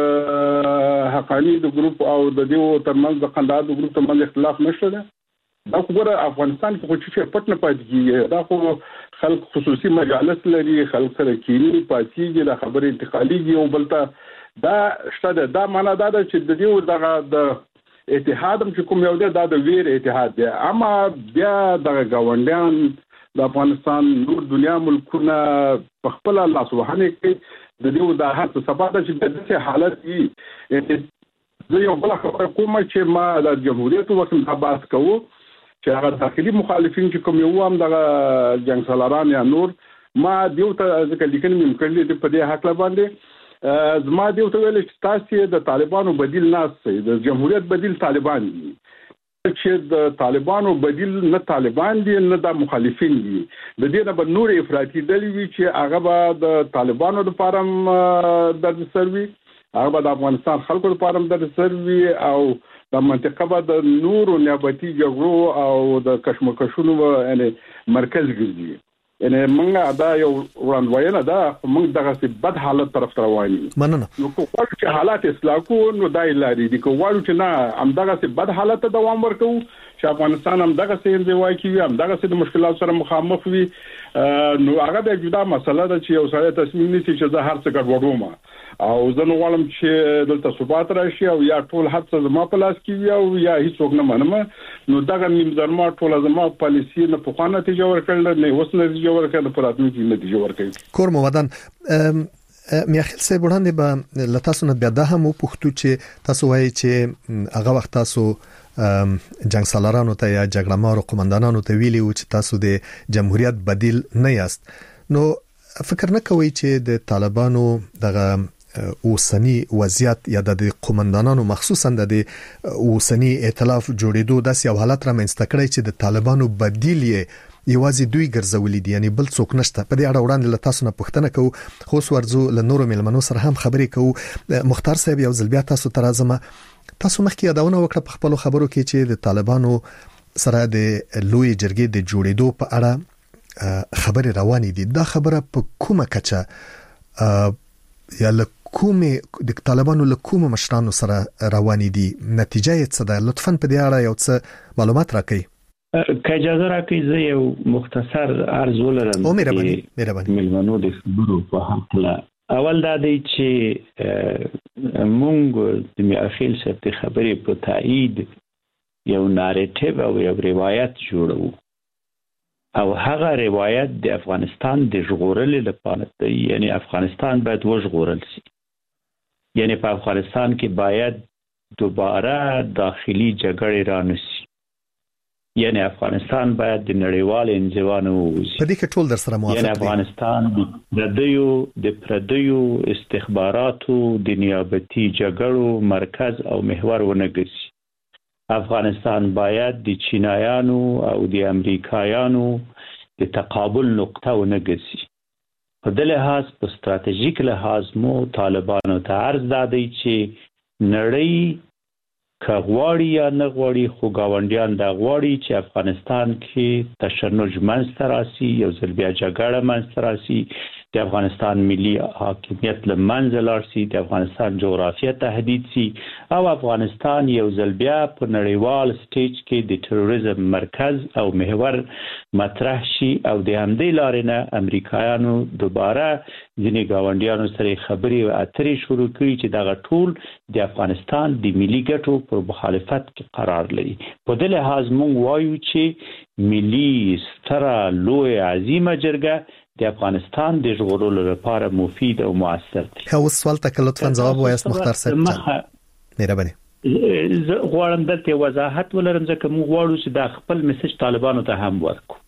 د حقانی د ګروپ او د دې ترمنځ د قندهار د ګروپ ترمنځ اختلاف نشته ده دا خبره افغانستان کې چې پټ نه پاتې کیږي دا خو خلک خصوصي مجالس لري خلک سره کینی پاتېږي د خبرې انتقالي او بلته دا شته دا معنا دا چې د دې دغه د اتحاد چې کوم یو دا د ویر اتحاد دی اما بیا د غونډیان د افغانستان نور دنیا ملکونه په خپل الله سبحانه کې د دې د هر څه سبا چې د دې حالت یې زه یو بل خبره کوم چې ما د جمهوریت وکیل عباس کوو چې هغه داخلي مخالفین چې کوم یو هم د جنگ سالاران یا نور ما دیو ته ځکه لیکنې مې کړلې په دې حق باندې زما دیو ته ویل چې تاسو د طالبانو بدیل نه سي د جمهوریت بدیل طالبان دي چې د طالبانو بدیل نه طالبان دي نه د مخالفین دي د دې نه به نور افراطي ډلې وي چې هغه به د طالبانو لپاره د سروي هغه به د افغانستان خلکو لپاره د سروي او د منطقه به د نورو نیابتي جګړو او د کشمکشونو یعنی مرکز ګرځي یعنی موږ دا یو وړاندوینه ده موږ دغه بد حالت طرف ته روان یو مننه نو کوم چې حالات اصلاح کو نو دای لري دي کوم چې نه هم دغه بد حالت ته دوام ورکو چې افغانستان هم دغه څه انځوای کوي هم دغه څه د مشکلات سره مخامخ وي نو هغه د جدا مسله ده چې یو سره تصمیم نیسي چې زه هر څه ګډوډوم او زه نو غواړم چې دلته ثبات راشي او یا ټول هر څه زما په لاس کې وي او یا هیڅوک نه منم نو دغه نیم درما ټول زما پالیسی نه په خوانه نتیجه ورکړل نه اوس نتیجه ورکړل په راتلونکي نتیجه ورکړي کور مو ودان میاخیل صاحب وړاندې به لتاسو نه بیا د هم پوښتو چې تاسو وایي چې هغه وخت تاسو جنگ سالارانو ته یا جګړه مارو قومندانانو ته ویلي و چې تاسو د جمهوریت بدیل نه یاست. نو فکر نه کوئ چې د طالبانو دغه اوسنی وضعیت یا د قومندانانو مخصوصا د اوسنی ائتلاف جوړېدو داسې یو حالت را منځته کړی چې د طالبانو بدیل یې یوازې دوی ګرځولي دي، یعنی بل څوک نشته. په دې اړه وړاندې له تاسو نه پوښتنه کوو، خو ورځو له نورو ملمنو سره هم خبرې کوو. مختار صاحب یو ځل بیا تاسو ته راځم. تاسو مخکې یادونه وکړه په خپل خبرو کې چې د طالبانو سره د لوی جرګې د جوړېدو په اړه خبرې روانې دي. دا خبره په کومه کچه یا کومه د طالبانو له کومه مشرانو سره روانې دي؟ نتیجه یې څه ده؟ لطفاً په دې اړه یو څه معلومات راکړئ. که اجازه راکړئ زه یو مختصر عرض ولرم. مهرباني. ملمنو د خبرو په هکله اول دا دی چې مونږ د میاخیل صاحب د خبرې په تایید یو ناریټیو او یو روایت جوړو، او هغه روایت د افغانستان د ژغورلو لپاره دی. یعنی افغانستان باید وژغورل شي، یعنی په افغانستان کې باید دوباره داخلي جګړې را نشي، یعنی افغانستان باید د نړیوال انزوا نه ووځي. په دې کې ټول در سره موافق دي. یعنی افغانستان د پردیو استخباراتو د نیابتي جګړو مرکز او محور ونه ګرځي. افغانستان باید د چینایانو او د امریکایانو د تقابل نقطه ونه ګرځي. په دې لحاظ په ستراتیژیک لحاظ مو طالبانو ته عرض دادی چې نړۍ که غواړي یا نه غواړي، خو ګاونډیان دا غواړي چې افغانستان کې تشنج منځته راسي، یو ځل بیا جګړه منځته راسي، د افغانستان ملي حاکمیت له منځه لاړ شي، د افغانستان جغرافیه تهدید شي، او افغانستان یو ځل بیا په نړیوال سټیج کې د تروریزم مرکز او محور مطرح شي. او د همدې لارې نه امریکایانو دوباره ځینې ګاونډیانو سره خبرې او اترې شروع کړي چې دغه ټول د افغانستان د ملي ګټو په مخالفت کې قرار لري. په دې لحاظ موږ وایو چې ملي ستره لوی عظیمه جرګه د افغانستان د ژغورلو لپاره مفید او موثر دی. اوس سوال ته لطفاً ځواب وایاست مختار صاحب. مهرباني. زه غواړم دلته وضاحت ولرم ځکه موږ غواړو چې دا خپل میسج طالبانو ته هم ورکړو.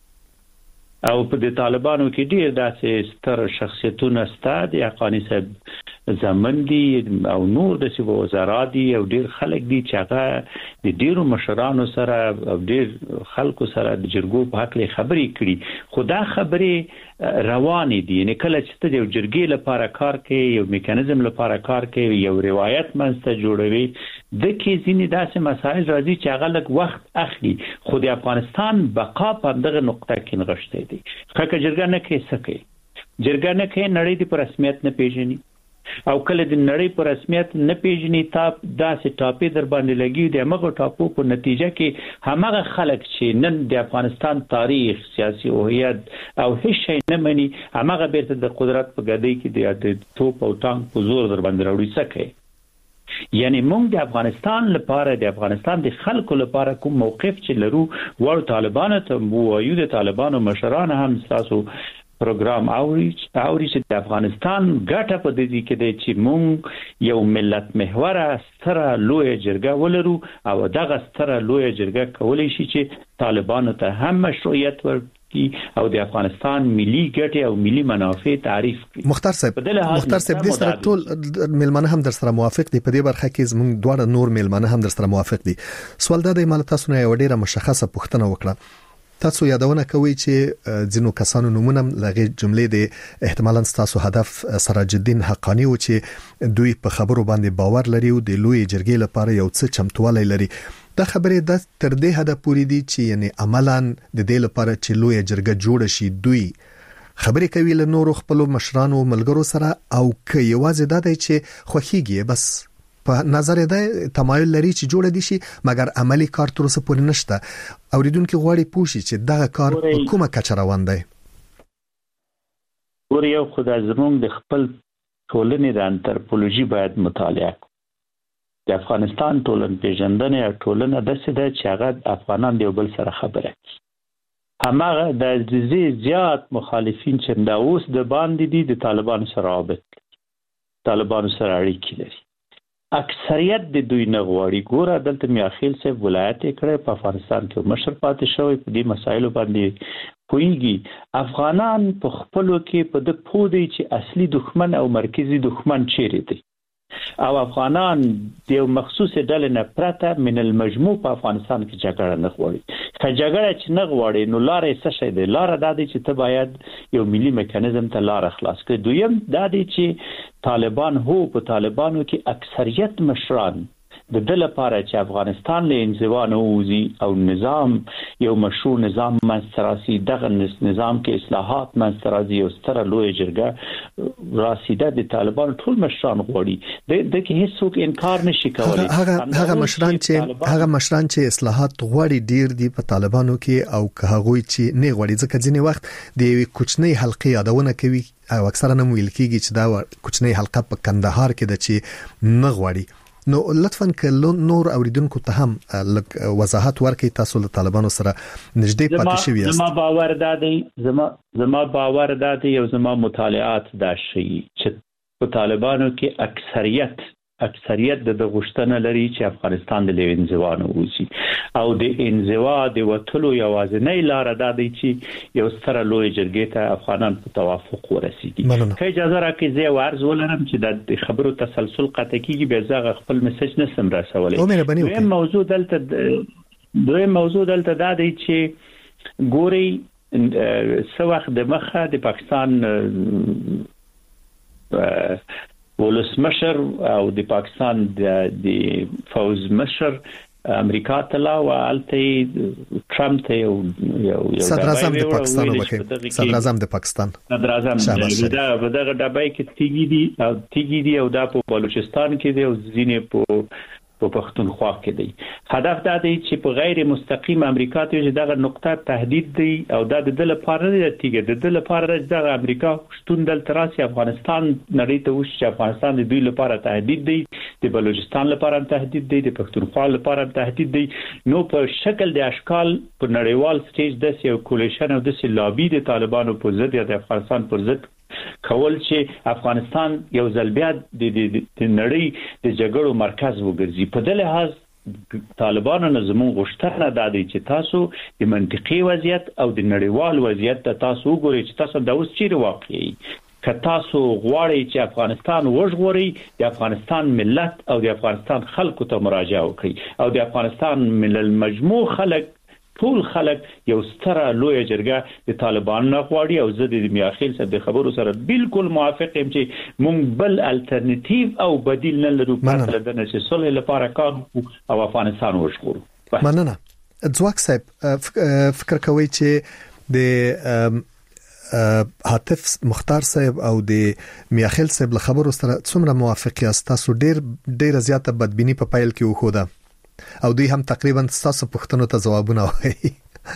او په د طالبانو کې ډیر داسې ستر شخصیتونه سته، د حقانی صاحب زمن دي او نور د سی وزرا دي او ډیر خلک دي چې هغه د ډیرو مشرانو سره او ډیر خلکو سره د جرګو په حق لري خبرې کړي. خدا خبرې روانې دي. یعنی کله چې ته د جرګې لپاره کار کوي، یو میکانیزم لپاره کار کوي، یو روایت منځته جوړوي، د کې ځینې داسې مسایل راځي چې هغه لږ وخت اخلي، خو د افغانستان بقا په دغه نقطه کې نغښتې دي. خکه جرګه نه کوي سکه جرګه نه کوي، نړۍ د پر رسمیت نه پیژني، او کله د نړۍ پر رسمیت نه پیژني تاب داسې ټاپې در باندې لګي. د هغه ټاپو په نتیجه کې همغه خلک چې نن د افغانستان تاریخ، سیاسي هویت او هیڅ شی نه مني، همغه بیرته د قدرت په ګدۍ کې د توپ او ټانک په زور در باندې راوړي سکه. یعنی موږ د افغانستان لپاره، د افغانستان د خلکو لپاره کوم موقف چې لرو، ور طالبانو ته وایو، د طالبانو مشران هم تاسو پروګرام اوري چې د افغانستان ګټه په دې کې دی چې موږ یو ملت محوره ستره لوی جرګه ولرو، او دغه ستره لوی جرګه کولی شي چې طالبانو ته هم مشروعیت ورکړي او د افغانستان ملي ګټې او ملي منافع تعریف کړي. مختار صاحب دې سره ټول ملمنه هم در سره موافق دي. په دې برخه کې زموږ دواړه نور ملمنه هم در سره موافق دي. سوال دا دی، مال تاسو نه یو ډیره مشخصه پوښتنه وکړه. تاسو یادونه کوي چې ځینو کسانو نمونه لغه جملې د احتمالاً تاسو هدف سراج الدین حقانی و چې دوی په خبرو باندې باور لري او د لوی جرګې لپاره یو څه چمتوالی لري. دا خبره د تر دې حد پورې دي چې یعنی عملاً د دې لپاره چې لوی جرګه جوړ شي دوی خبرې کوي له نورو خپل مشرانو ملګرو سره، او که یوازې دا دی چې خوخیږي بس په نظر ده تمایل لري چې جوړ دي شي، مګر عملی کار تر اوسه پورې نشته. اوریدونکو غواړي پوښي چې دغه کار په کومه کچه روان دی. ور یو خدای زموږ د خپل ټولنې د انتروپولوژي باید مطالعه کړو. د افغانستان ټولن پیژندنه او ټولنه داسې ده چې هغه افغانان دی بل سره خبره کوي. همغه د زیات مخالفین چې دا اوس د باندې دي د طالبانو سره رابط طالبانو سره اړیکې لري. اکثریت د دوی نه غواړي. ګوره دلته میاخیل صاحب ولایت کړی په افغانستان کې مشر پاتې شوی، په دې مسایلو باندې پوهیږي. افغانان په خپلو کې په د پوه دی چې اصلي دښمن او مرکزی دښمن چیرې دی، او افغانان د یو مخصوص ډلې نه پرته من المجموع په افغانستان کې جګړه نه غواړي. که جګړه چې نه غواړي نو لاره یې څه شی دی؟ لاره دا دی چې ته باید یو ملي میکانیزم ته لاره خلاص کړي. دویم دا دی چې طالبان په طالبانو کې اکثریت مشران د دې لپاره چې افغانستان له انزوا نه ووځي او نظام یو مشروع نظام منځته راسي، دغه نظام کې اصلاحات منځته راځي، یو ستره لویه جرګه راسي، د طالبانو ټول مشران غواړي. د کې هیڅوک انکار نشي کولی. هغه مشران چې اصلاحات غواړي ډیر دي په طالبانو کې، او که هغه چې نه غواړي، ځکه ځینې وخت د یوې کوچنۍ حلقې یادونه کوي او اکثرا نه ویل کېږي چې دا کوچنۍ حلقه په کندهار کې ده چې نه غواړي. نو لطفاً که نور اوریدونکو ته هم وضاحت ورکړئ، تاسو له طالبانو سره نږدې پاتې شوي یاست. زما باور دا دی او زما مطالعات دا ښیي چې په طالبانو کې اکثریت د غوښتنه لري چې افغانستان د انزوا نه ووځي، او د انزوا د وټلو یوازینۍ لاره دا دی چې یو ستره لویه جرګې ته افغانان په توافق ورسیږي. که اجازه راکړئ زه یو عرض ولرم چې د خبرو تسلسل قطع کیږي، بیا زه خپل میسج نسم رسولی. دویم موضوع دلته دا دی چې ګوري څه وخت د مخه د پاکستان ولسمشر او د پاکستان د فوز مشر امریکا ته لا والته ټرمپ ته یو صدر اعظم د پاکستان دغه ډبای کې تیګي دي او دا په بلوچستان کې دي او ځینې په پښتونخوا کې دی. هدف دا دی چې په غیر مستقیم امریکا ته چې دغه نقطه تهدید دی، او دا د لپاره دی د لپاره د امریکا شتون دلته راسي افغانستان نړۍ ته وشي چې افغانستان د دوی لپاره تهدید دی، د بلوچستان لپاره تهدید دی، د پښتونخوا لپاره تهدید دی. نو په شکل د اشکال په نړیوال سټیج د یو کولیشن او د لابي د طالبانو په ضد یا د افغانستان پر ضد کول چې افغانستان یو ځل بیا د نړۍ د جګړو مرکز وګرځي. په دې لحاظ طالبانو نه زموږ غوښتنه دا دی چې تاسو د منطقي وضعیت او د نړیوال وضعیت ته تاسو وګورئ چې تاسو د اوس چیرې واقعي. که تاسو غواړئ چې افغانستان وژغورئ، د افغانستان ملت او د افغانستان خلکو ته مراجعه وکړئ، او د افغانستان ملل مجموع ټول خلک یو ستره لویه جرګه د طالبان نه غواړي. او زه د میاخیل صاحب د خبرو سره بالکل موافق یم چې مونږ بل الټرنیټیو او بدیل نه لرو پرته له دې چې صلح لپاره کار او افغانستان وژغورو. مننه. ځواک صاحب فکر کوي چې د عاطف مختار صاحب او د میاخیل صاحب له خبرو سره څومره موافق یاست؟ تاسو ډیر زیاته بدبینی په پایل کې وخوده او دوی هم تقریبا تاسو پوښتنو ته جوابونه وایي.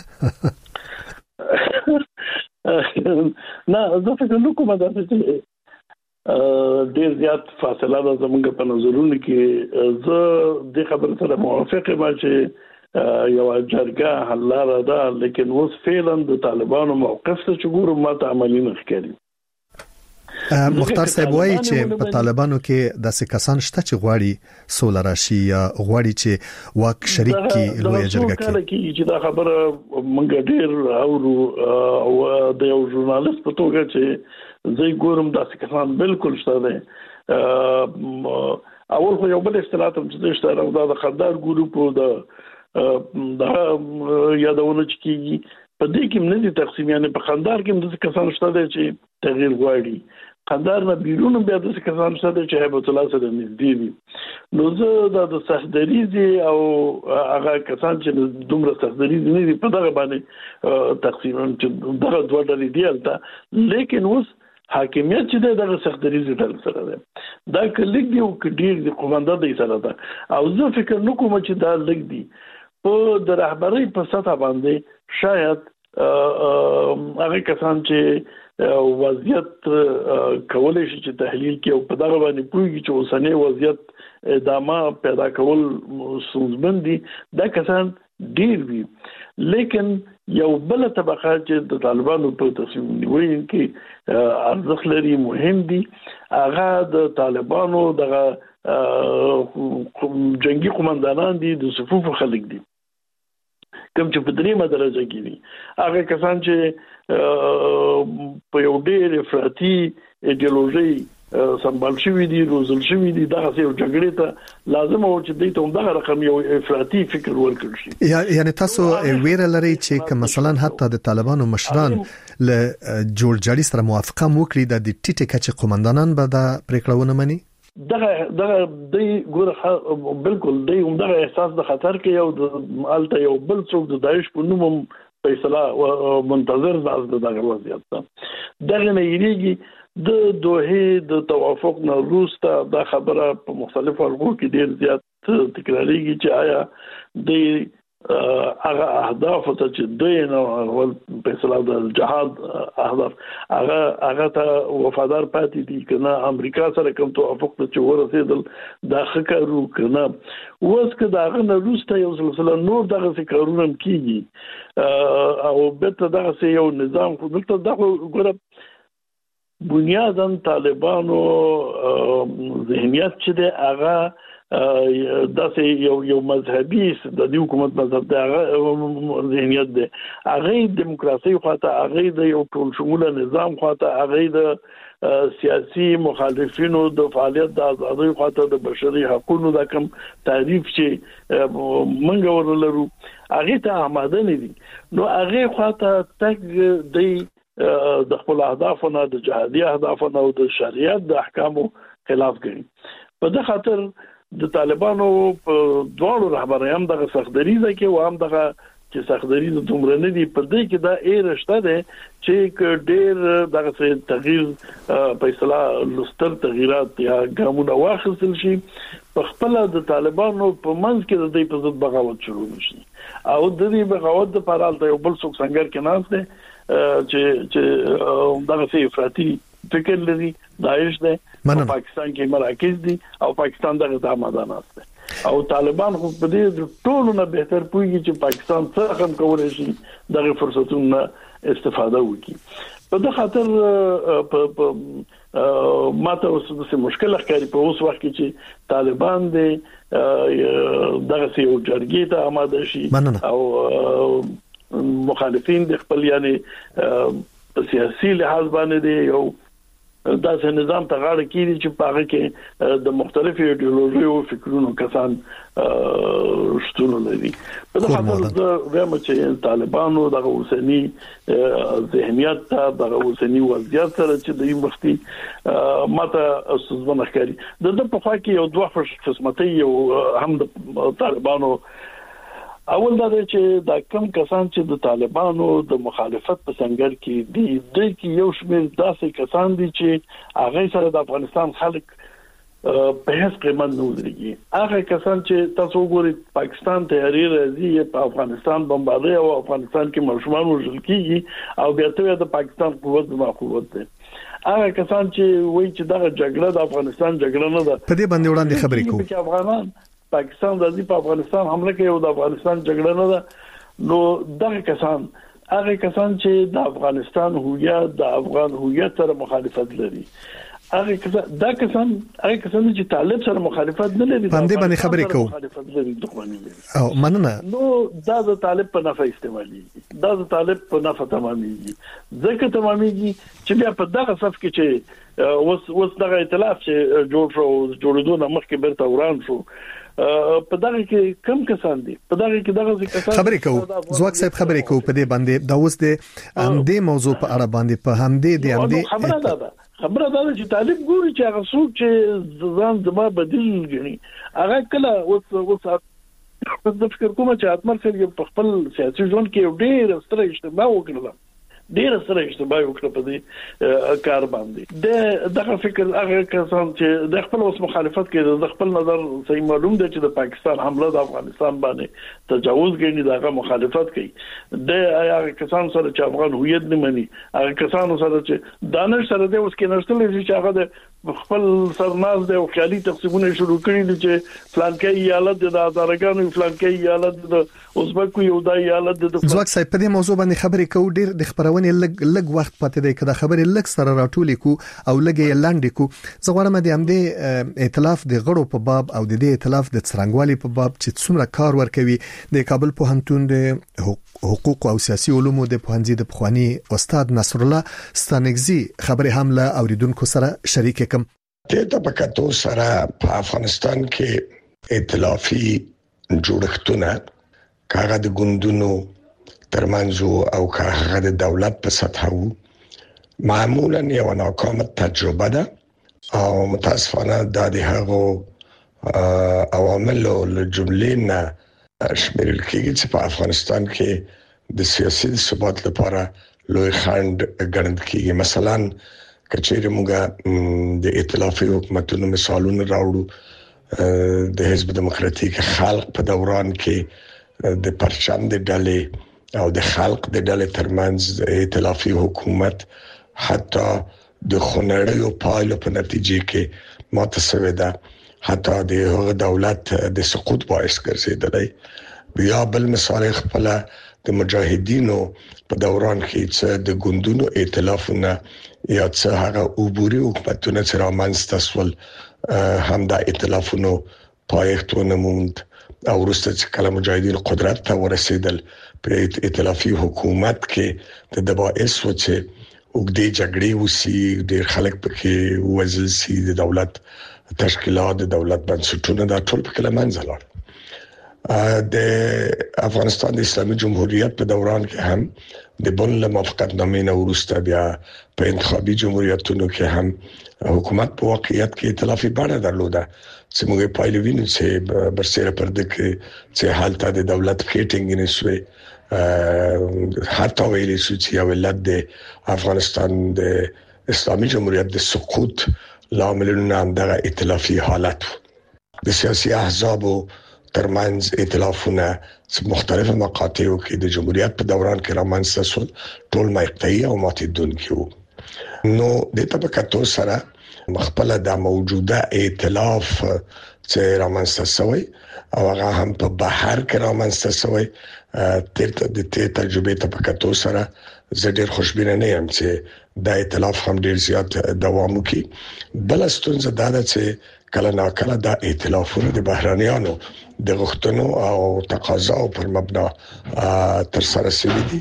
نه زه فکر نکوم دا چې ډیر زیات فاصله ده زموږ په نظرونو کې. زه د خبرو سره موافق یم چې یو جرګه حل لاره ده، لیکن اوس فعلا د طالبانو موقف ته چې ګورم ماته عملی نه ښکاري. مختار صاحب وایي چې په طالبانو کې داسې کسان شته چې غواړي سوله راشي یا غواړي چې واک شریک کړي لویه جرګه کې. چې دا خبره مونږ ډېر او د یو ژورنالیست په توګه چې زه ګورم داسې کسان بالکل شته دي. اول خو یو بل اصطلاح هم چې شته دا د خدار ګروپ د یادونه کیږي په دې کې نه دي تقسیم، یعنی په خندار کې هم د کسان شته دي چې تغییر غواړي. خندار نه بیرون بیا د کسان شته دي چې هیبت الله سره نږدې دي. نو زه د سختدریزي او هغه کسان چې دومره سختدریزي نه دي په دغه باندې تقسیم چې دغه دوه ډلې دي البته، لیکن اوس حاکمیت چې دغه سختدریزي ډول سره ده دا کلیک دی او کډیر د قومنده دی سره ده. او زه فکر نکوم چې دا لګ دی په د رهبری په سطح باندې شاید هغه کسان چې وضعیت کولای شي چې تحلیل کې او په دغه باندې پوهیږي چې اوسنۍ وضعیت ادامه پیدا کول ستونزمن دي، دا کسان ډیر وي، لیکن یو بل طبقه چې د طالبانو په تصمیم نیولو کې ارزښت لري، مهم دي، هغه د طالبانو د جنگي قومندانان دي، د صفوف خلک دي، کوم چې په دریمه درجه کې دي. هغه کسان چې په یو ډېر افراطي ایډیالوژي سمبال شوی دي، روزل شوی دي، دغه یو جګړې ته لازم او چې دوی ته دغه رقم یو افراطي فکر ورکړ شي. یعنی تاسو ویره لري چې مثلا حتی د طالبانو مشران له جوړجاړي سره موافقه وکړي د ټیټه کچې قومندانان به د پریکړونه مني؟ دغه دی ګوره بالکل دی دغه احساس د خطر کې یو د الته یو بل څوک د داعش په نوم فیصله منتظر دغه وضعیت ده. دغه نه یریږي د دوه د توافق نه وروسته دا خبره په مختلفو حلقو کې ډیر زیات تکراریږي چې آیا د هغه اهداف ته چې دوی نه ول فیصله د جهاد اهداف هغه ته وفادار پاتې دي کنه امریکا سره کوم توافق ته ورسېدل دا خکارو کنه اوس که دا غن روسته یو سلسله نور دغه کارونه کیږي او به دغه یو نظام خو دلته دغه ګوره بنیاداً طالبانو ذهنیت چې دی هغه داسې یو مذهبي د دې حکومت مذهب دی، هغه ذهنیت دی، هغه دیموکراسي خواته، هغه د یو ټول شموله نظام خواته، هغه د سیاسي مخالفینو د فعالیت د آزادۍ خواته، د بشري حقوقو د کم تعریف چې منګ ورلرو هغه ته آماده نه دي. نو هغه خواته تک دی د خپل اهدافونو، د جهادي اهدافونو او د شریعت د احکامو خلاف کوي. په دغه خاطر د طالبانو په دوه رهبران دغه سختدریزه کې و هم دغه چې سختدریزه دومره نه دي، په دې کې دا ایرشته ده چې ډېر دغه تغییر په اصطلاح لستر تغیرات یا ګامونه واخیستل شي، په خپل د طالبانو په منځ کې د دې په ضد بغاوت شروع شي او د دې بغاوت لپاره د یو بل څوک څنګه کې ناس ده چې دغه افراطي فکر لري، داعش ده، پاکستان کې مراکز دي او پاکستان دغه آماده ناست ده او طالبان خو په دې ټولو نه بهتر پوهیږي چې پاکستان څنګه هم کولای شي دغه فرصتونو استفاده وکړي. په دغه خاطر ماته اوس د مشکل ښکاري په اوس وخت کې چې طالبان دي دغه یو جرګې ته آماده شي او مخالفین د خپل یعنی سیاسي لحاظ باندې دی یو داسې نظام ته غاړه کیږي چې په هغه کې د مختلفو ایډیولوژي او فکرونو کسان شتون لري. په دغه خاطر د وایم چې طالبانو دغه اوسنی ذهنیت ته دغه اوسنی وضعیت سره چې د مختي ماته سوزونه ښکاري د په خوا کې یو دوه قسمتي یو هم د طالبانو اول دا چې دا کم کسان چې د طالبانو د مخالفت په څنګه کې دي د کې یو شمېر داسې کسان دي چې هغه سره د افغانستان خلک په هیڅ قیمت نه ودرېږي. هغه کسان چې تاسو وګورئ پاکستان تیاری راځي په افغانستان بمباري او افغانستان کې مشمول وژل کیږي او بیا ته د پاکستان قوت ما قوت ده. هغه کسان چې وایي چې دا جګړه د افغانستان جګړه نه ده، په دې باندې وړاندې خبرې کوي چې افغانان پاکستان د دې په افغانستان حمله کوي او د افغانستان جګړه نه ده. نو دغه کسان هغه کسان چې د افغانستان هویت د افغان هویت سره مخالفت لري، هغه کسان چې طالب سره مخالفت نه لري، باندې خبرې کوي مخالفت لري، دښمني لري او مننه. نو دا د طالب په نفع استعمالي، دا د طالب په نفع تماميږي، ځکه تماميږي چې بیا په دغه صف کې چې اوس دغه ائتلاف چې جوړېدو نه مخکې برته وران شو، په دغه کې کم کسان دي، په دغه کې دغه کسان خبرې کوو زواک صاحب خبرې کوو په دې باندې دا اوس د همدې موضوع په اړه باندې په همدې خبره ده چې طالب ګوري چې هغه څوک چې ځان زما بدیل غني هغه کله اوس د فکر کوم چې اتمر سره په خپل سیاسي ژوند کې ډېر ستر اجتماع وکړل ډیر سره اشتباه وکړه په دې کار باندې دغه فکر هغه کسان چې د خپل اوس مخالفت کوي د خپل نظر صحیح معلوم دی چې د پاکستان حمله د افغانستان باندې تجاوز کوي دغه مخالفت کوي د هغه کسان سره چې افغان هویت نه مني هغه کسان سره چې دانش سره د اوس کې نشته چې هغه د خپل سرناز د خیالي تقسیمونه شروع کړي دي چې فلانکې ایالت د آزارګانو فلانکې ایالت د ازبکو یو د ایالت د ځواک صاحب په دې موضوع باندې خبرې کوو ډېر د خبرونې لګ وخت پاتې دی کله خبرې لګ سره راټولې کو او لګې لاندې کو زه غواړم د همدې ائتلاف د غړو په باب او د دې ائتلاف د څرنګوالي په باب چې څومره کار ورکوي د کابل پوهنتون د حقوق او سیاسي علومو د پوهنځي د پخوانی استاد نصر الله ستانګزي خبرې هم له اوریدونکو سره شریک کوم ته په کتو سره په افغانستان کې ائتلافي جوړښتونه کاغه د ګوندونو ترمنځ او کاغه د دولت په سطح معمولا یو ناکامه تجربه ده او متاسفانه د هغه عوامل له جملې نه شمیرل کېږي چې په افغانستان کې د سیاسي ثبات لپاره لوی خنډ ګڼل کېږي. مثلا کچېره موږ د ائتلافي حکومتونو مثالونه راوړو د حزب دموکراتیک خلق په دوران کې د پرچم د ډلې او د خلق د ډلې ترمنځ د ائتلافي حکومت حتی د خنړیو پایلو په نتیجه کې متساوي ده حتی د هغه دولت د سقوط باعث ګرځیدلی. بیا بل مثال خپل د مجاهدینو په دوران کې چې د ګوندونو ائتلافونه یا چې هغه عبوري حکومتونه چې رامنځته شول هم د ائتلافونو پایښتونه موند او وروسته چې کله مجاهدین قدرت ته ورسېدل په ائتلافي حکومت کې د باعث و چې وګړي جګړې وسی ډېر خلک پکې وزل سي د دولت تشکیلات د دولت بنسټونه د ټول په کله منځ لاړ. د افغانستان د اسلامي جمهوریت په دوران کې هم د بن له موافقتنامې نه وروسته بیا په انتخابي جمهوریتونو کې هم حکومت په واقعیت کې ائتلافي بڼه درلوده چې موږ پایلې وینو چې برسېره پرده کې چې حالت د دولت فیټینګ نشوي حتی ویلې شو چې یو ولادت د افغانستان د اسلامي جمهوریت د سقوط لاملونه هم دغه ائتلافي حالت د سیاسي احزابو ترمنځ ائتلافونه چې مختلفه مقاطعو کې د جمهوریت په دوران کې رامنځته شول ټول مقطعي او ماتیدونکي وو. نو د طبقاتو سره مخبله د موجوده ائتلاف چې رامنځته شوی او هغه هم په بهر کې رامنځته شوی د تجربه طبقاتو سره زه ډېر خوشبینه نه یم چې د ائتلاف هم ډېر زیات دوام وکړي. بل ستونزه دا ده چې کله ناکله د ائتلافونو د بهرانيانو د غوښتنو او تقاضاو پر مبنا تر سره شوي دي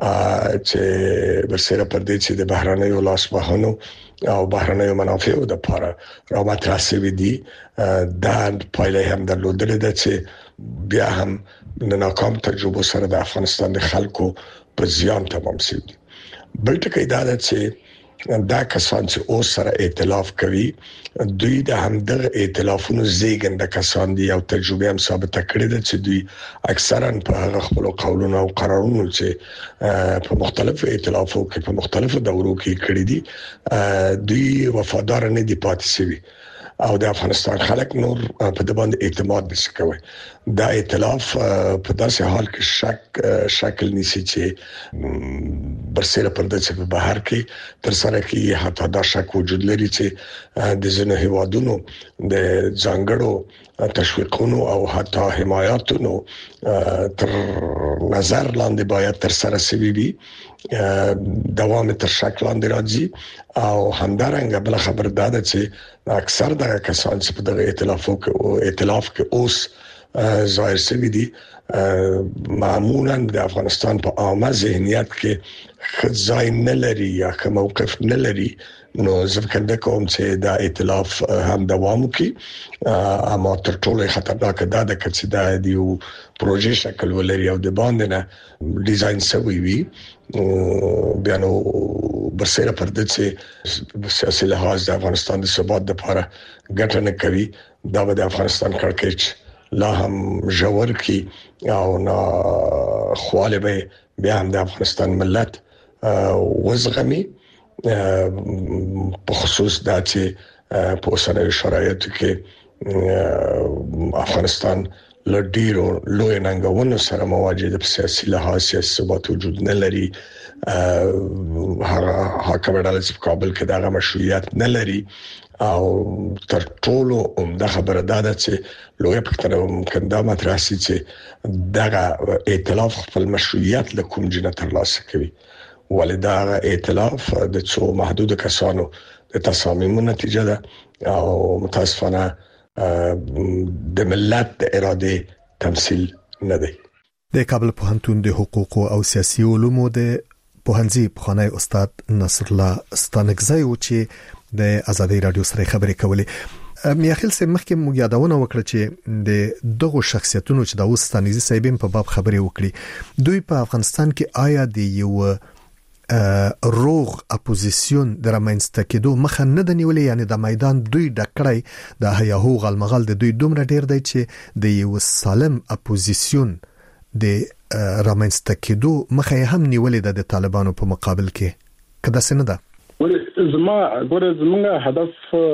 چې برسېره پر دې چې د بهرانيو لاسوهنو او بهرانيو منافعو د لپاره رامطرح شوي دي دا پایله هم درلودل ده چې بیا هم د ناکام تجربو سره د افغانستان د خلکو په زیان تمام شوی دي. بل ټکی دا ده چې دا کسان چې اوس سره ائتلاف کوي دوی د همدغه ائتلافونو زیږنده کسان دي او تجربه هم ثابته کړې ده چې دوی اکثرا په هغه خپل قولونو او قرارونو چې په مختلفو ائتلافو کې په مختلفو دورو کې کړې دي دوی وفادار نه دي پاتې شوي او د افغانستان خلک نور په دې باندې اعتماد نشي کوي. دا ائتلاف په داسې حال کې شکل نیسي چې برسېره پر دې چې په بهر کې تر سره کې حتی دا شک وجود لري چې د ځینو هیوادونو د ځانګړو تشویقونو او حتی حمایتونو تر نظر لاندې باید تر سره شوي وي دوام تر شک لاندې راځي او همدارنګه بل خبر دا ده چې اکثر د کسان چې په دغه ائتلاف کې اوس ظاهر شوي دي معمولا د افغانستان په عامه ذهنیت کې ځای نه لري یا کوم موقف نه لري. نو زه فکر کوم چې دا ائتلاف هم دوام وکړي اما تر ټولو خطرناک دا ده چې دا یو پروژې شکل ولري او د باندې نه ډیزاین شوی وي بیا نو برسېره پر دې چې سیاسي لحاظ د افغانستان د ثبات لپاره ګټه نه کوي دا به د افغانستان کړکېچ لا هم ژور کی او نه خواله به بیا هم د افغانستان ملت وزغمي په خصوص دا چې په اوسنیو شرایطو کې افغانستان لډیرو لوی ننګونو سره مواجه د سیاسي لحاظ سیاسي ثبات وجود نه لري حاکم ډله چې په کابل کې دغه مشروعیت نه لري او تر ټولو عمده خبره ده چې لوی پښتنه ممکن دا مطرح شي چې دغه ائتلاف خپل مشروعیت له کوم جنه ترلاسه کوي ولدا ائتلاف د څو محدود کسانو د تصامیمو نتیجه ده او متاسفانه د ملت د اراده تمثيل نه دی. د کابل پوهنتون د حقوق او سیاسي علومو د پوهنځي پخوانی استاد نصر الله ستانکزی و چې د آزادۍ رادیو سره خبرې کولې. میاخیل سم مخکې موږ یادونه وکړه چې د دغه شخصیتونو چې د ستانکزی صاحبین په باب خبرې وکړي دوی په افغانستان کې آیا د یو روغ اپوزیسیون درمنځته کېدو مخه نه د نیولې یعنی د میدان دوی ډکړی د هیاهو غلمغال د دوی دومره ډیر دی چې د یو سالم اپوزیسیون د رامنځته کېدو مخه هم نیولې د طالبانو په مقابل کې کدا څنګه ده زموږ هدف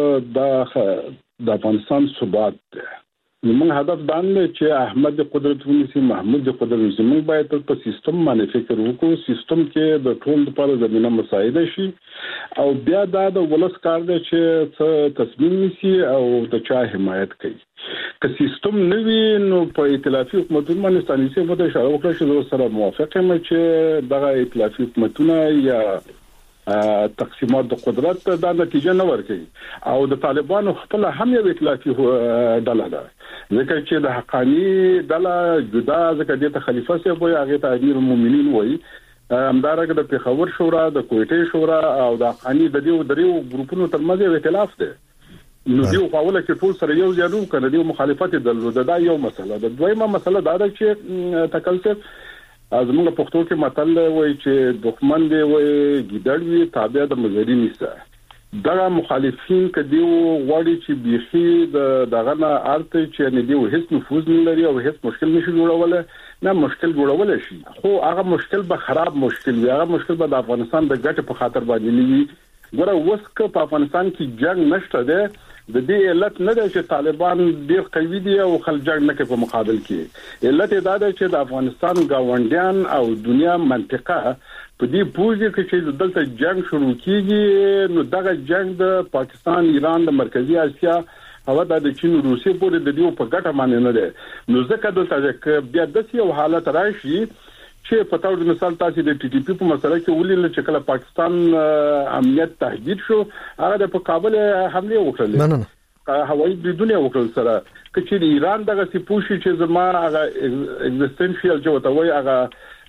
د افغانستان ثبات دی. زموږ هدف دا نه چې احمد قدرت ونیسي محمود قدرت ونیسي. موږ باید په سیستم باندې فکر وکړو. سیستم کې د ټول لپاره زمينه مساعده شي او بیا دا د ولس کار دی چې تصمیم نیسي او د چا حمایت کوي. که سیستم نوی نو په ائتلافي حکومتونو باندې ستانیسي په اشاره وکړه چې زه سره موافق یم چې دغه ائتلافي حکومتونه یا تقسیمات د قدرت دا نتیجه نه ورکړي او د طالبانو خپل هم یو ائتلافي ډله ده ځکه چې د حقانی ډله جدا ځکه د خلیفہ صاحب وي هغه ته امیر المؤمنین وي همدارنګه د پیښور شورا د کوټې شورا او د حقانی د دریو ګروپونو ترمنځ یو ائتلاف ده. نو دیو قواله چې ټول سره یو ځانو کنه دیو مخالفت درلوده دا یو مسله ده. دویمه مسله دا ده چې تکلف زموږ پښتو کې متل وایي چې دښمن دی وایي ګیدړ وي تابع د مزري نيسه. دا مخالفین کدی وړي چې بيخي دغه نه ارته چې نه دی هیڅ نفوذ نه لري او هیڅ مشکل نشي جوړول نه مشکل جوړول شي خو هغه مشکل به خراب مشکل وي. هغه مشکل به د افغانستان د ګټې په خاطر باندې نیوي. ګوره وسکه په افغانستان کې جنگ نشته ده د دې علت نه ده چې طالبان ډیر قوي دي او خلک جنگ نه کوي په مقابل کې. علت دا ده چې د افغانستان گاونډیان او دنیا منطقه په دې پوزي کې چې دلته جنگ شروع کیږي نو دغه جنگ د پاکستان ایران د مرکزی اسیا او د چین روسي پورې د دې په ګټه باندې نه ده. نو ځکه دلته بیا د یو حالت راشي چې په تاسو مثال تاسو د ټي ټي پی په مسله کې ولې چې کله پاکستان امنیت تهدید شو هغه د کابل حمله وکړه هوایي بریدونه وکړل سره چې ایران دغه سپوشي چې زما هغه ایگزیستنشل چې وته وای هغه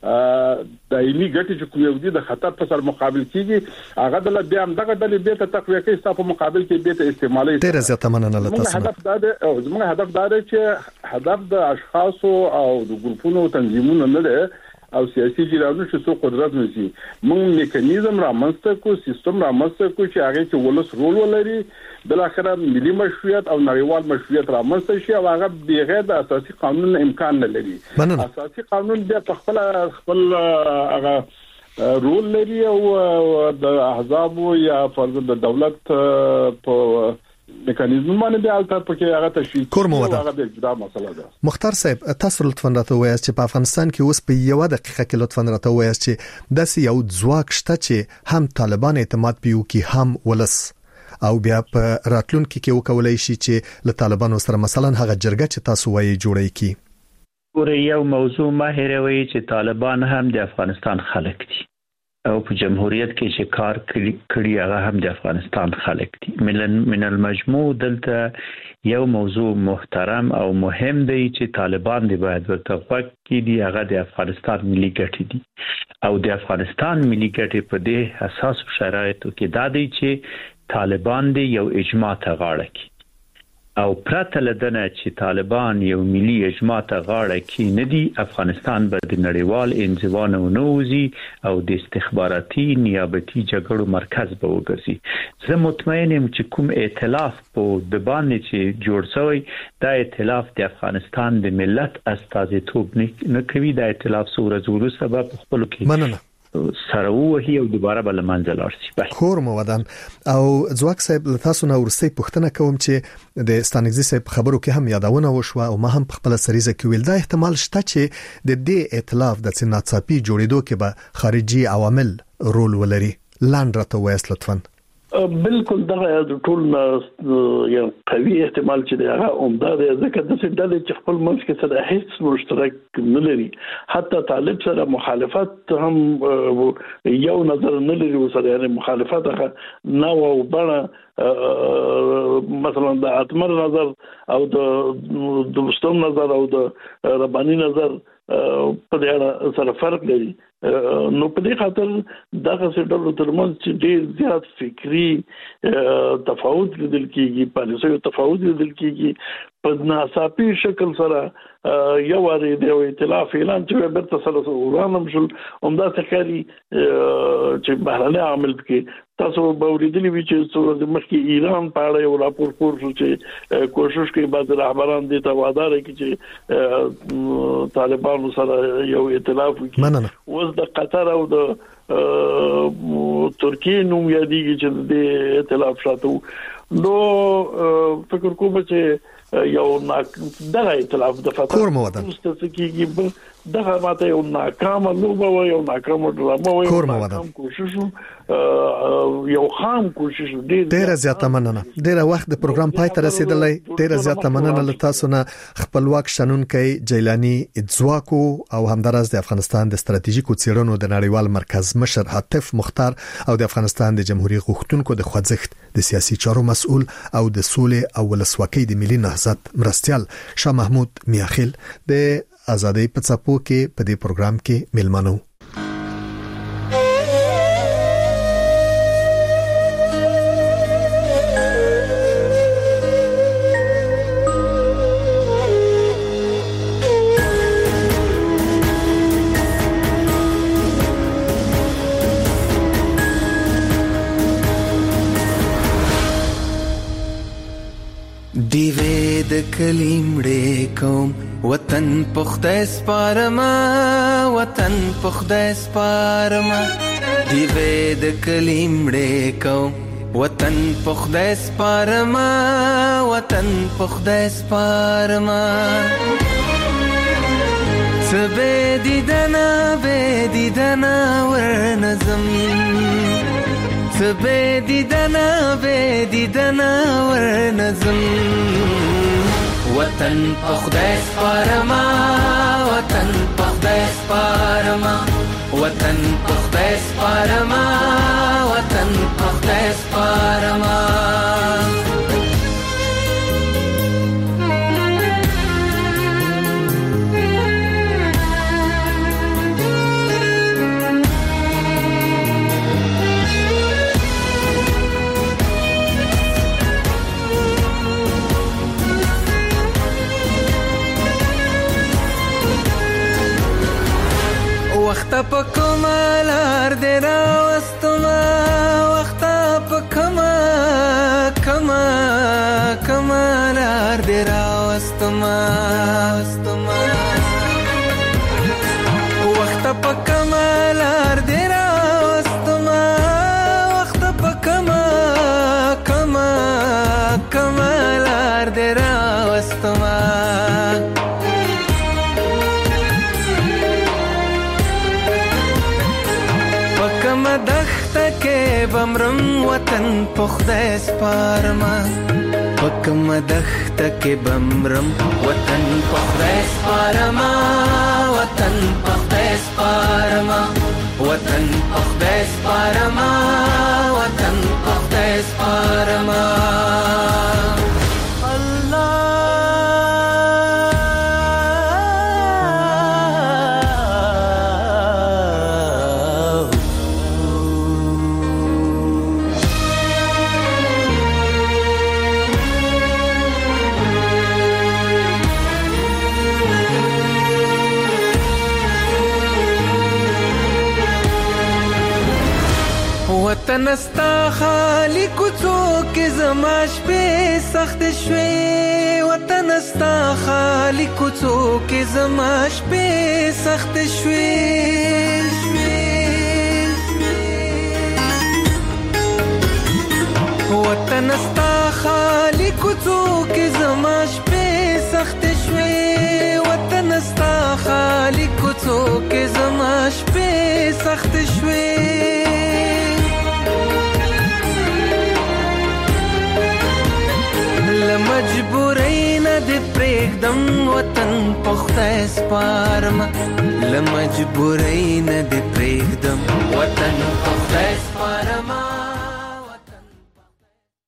دایمي ګټه چې کوم یو دي د خطر په سر مقابل کیږي هغه د بیا هم دغه د بیت تقویه کې ستاسو په مقابل کې بیت استعمالي ډیر زیاته مننه لته. هدف دا دی او زموږ هدف دا دی چې هدف د اشخاصو او د ګروپونو تنظیمونو نه دی او سیاسي جریانونو چې څو قدرت نشي. موږ میکانیزم رامنځته کو سیستم رامنځته کو چې هغه کې ولس رول ولري بل اخر ملي مشروعیت او نړیوال مشروعیت رامنځته شي او هغه بغیر د اساسي قانون امکان نه لري. اساسي قانون بیا خپل هغه رول لري او د احزاب یا فرض د دولت په میکانیزم باندې د الټر پکې هغه تشریح هغه د جدا مسله ده. مختار صاحب تاسو لطفا راته وایاست چې په افغانستان کې اوس په یو دقیقه کې لطفا راته وایاست چې د یو ځواک شته چې هم طالبان اعتماد پیو کې هم ولس او بیا په راتلونکي کې وکولای شي چې له طالبانو سره مثلا هغه جرګه چې تاسو وایي جوړی کی. ګوره یو موضوع ما هیروي چې طالبان هم د افغانستان خلک دي او په جمهوریت کې چې کار کړی هغه هم د افغانستان خلک دي. من المجموع دلته یو موضوع محترم او مهم دی چې طالبان دی باید ورته وکړي دی هغه د افغانستان ملي ګټې دي او د افغانستان ملي ګټې په دې اساس شرایطو کې دا دی چې طالبان دی یو اجماع ته غاړه کوي او پرته لدنه چې طالبان یو ملي اجماع ته غاړه کوي نه دی افغانستان به د نړیوال انزوا نه نوځي او د استخباراتي نیابتي جګړو مرکز به وګرځي. زه مطمئن یم چې کوم ائتلاف په د باندې چې جوړ شوی دا ائتلاف د افغانستان د ملت استازیتوب نه کوي. دا ائتلاف سورزولو سبب خپل کې سره وهي او دوباره بل منځل ارسي خور مو ودان او ځواک صاحب تاسو نو ورسې پښتنه کوم چې د ستانګزي صاحب خبرو کې هم یادونه وشوه او ما هم خپل سریزه کې ویل دا احتمال شته چې د دې ائتلاف د سناتساپي جوړېدو کې به خارجي عوامل رول ولري لاندې راته وایس لطفا بالکل دا د ټول یو قوي احتمال چې دا عمده دی ځکه د څه ډلې چې خپل منځ کې سره هیڅ مشترک نه لري حتی طالب سره مخالفت هم یو نظر نه لري سره یعنی مخالفت نه او بڼه مثلا د اتمر نظر او د مستم نظر او د رباني نظر په دې اړه سره فرق لري نو په دې خاطر دا څه ډول ترمنځ چې ډېر زیات فکری تفاوت لیدل کیږي پالیسي تفاوت لیدل کیږي په ناڅاپي شکل سره یو وری د ائتلاف اعلان چې برته سره ورانم شول همدا تکاري چې بهرنی عامل کې تاسو به ورېدلی وی چې څو مخکې ایران په اړه یو راپور خور شو چې کوشش کوي بعض رهبران دې ته وعده لري چې طالبانو سره یو ائتلاف وکړي اوس د قطر او د ترکیه نوم یادېږي چې د ائتلاف شاته نو فکر کوم چې یو دغه ائتلاف د فتح مستسکیږي دغه ماته یو ناکام لوبه و یو ناکام ډرامه و یو ناکام کوشش یو خام کوشش ډیره زیاته مننه ډیره وخت د پروګرام پای ته رسیدلې ډیره زیاته مننه له تاسو نه خپلواک شنونکي جیلانی ځواکو او همدارس د افغانستان د ستراتیژیکو څېړنو د نړیوال مرکز مشر عاطف مختار او د افغانستان د جمهوریت غوښتونکو د خوځښت د سیاسي چارو مسؤل او د سولې او ولسواکۍ د ملي نهضت مرستيال شاه محمود میاخیل د ازادۍ په څپو کې په دې پروګرام کې ملمنو دیوې د کلیمړې کوم وطن پخته سپارما وطن پخته سپارما دیوې د کلیمړې کوم وطن پخته سپارما وطن پخته سپارما سبه دیدنا ورنظم سبه دیدنا ورنظم وطن پخته سپارما وطن پخته سپارما وطن پخته سپارما وطن پخته سپارما وخت په کمالار دې راوستما وخت په کمالار دې راوستما وخت په کمالار دې راوستما وخت په کمالار دې راوستما بمرم وطن پخته سپارما پکم دخت کې بمرم وطن پخته سپارما وطن پخته سپارما وطن پخته سپارما وطن پخته سپارما وطن استا خالی کوڅو کې زماش په سخت شوي وطن استا خالی کوڅو کې زماش په سخت شوي وطن ستا خالی کوڅو کې زما شپې سخت شوې وطن ستا خالی کوڅو کې زما شپې سخت شوې لمجبورۍ نه دې پرېږدم وطن په خدای سپارم لمجبورۍ نه دې پرېږدم وطن په خدای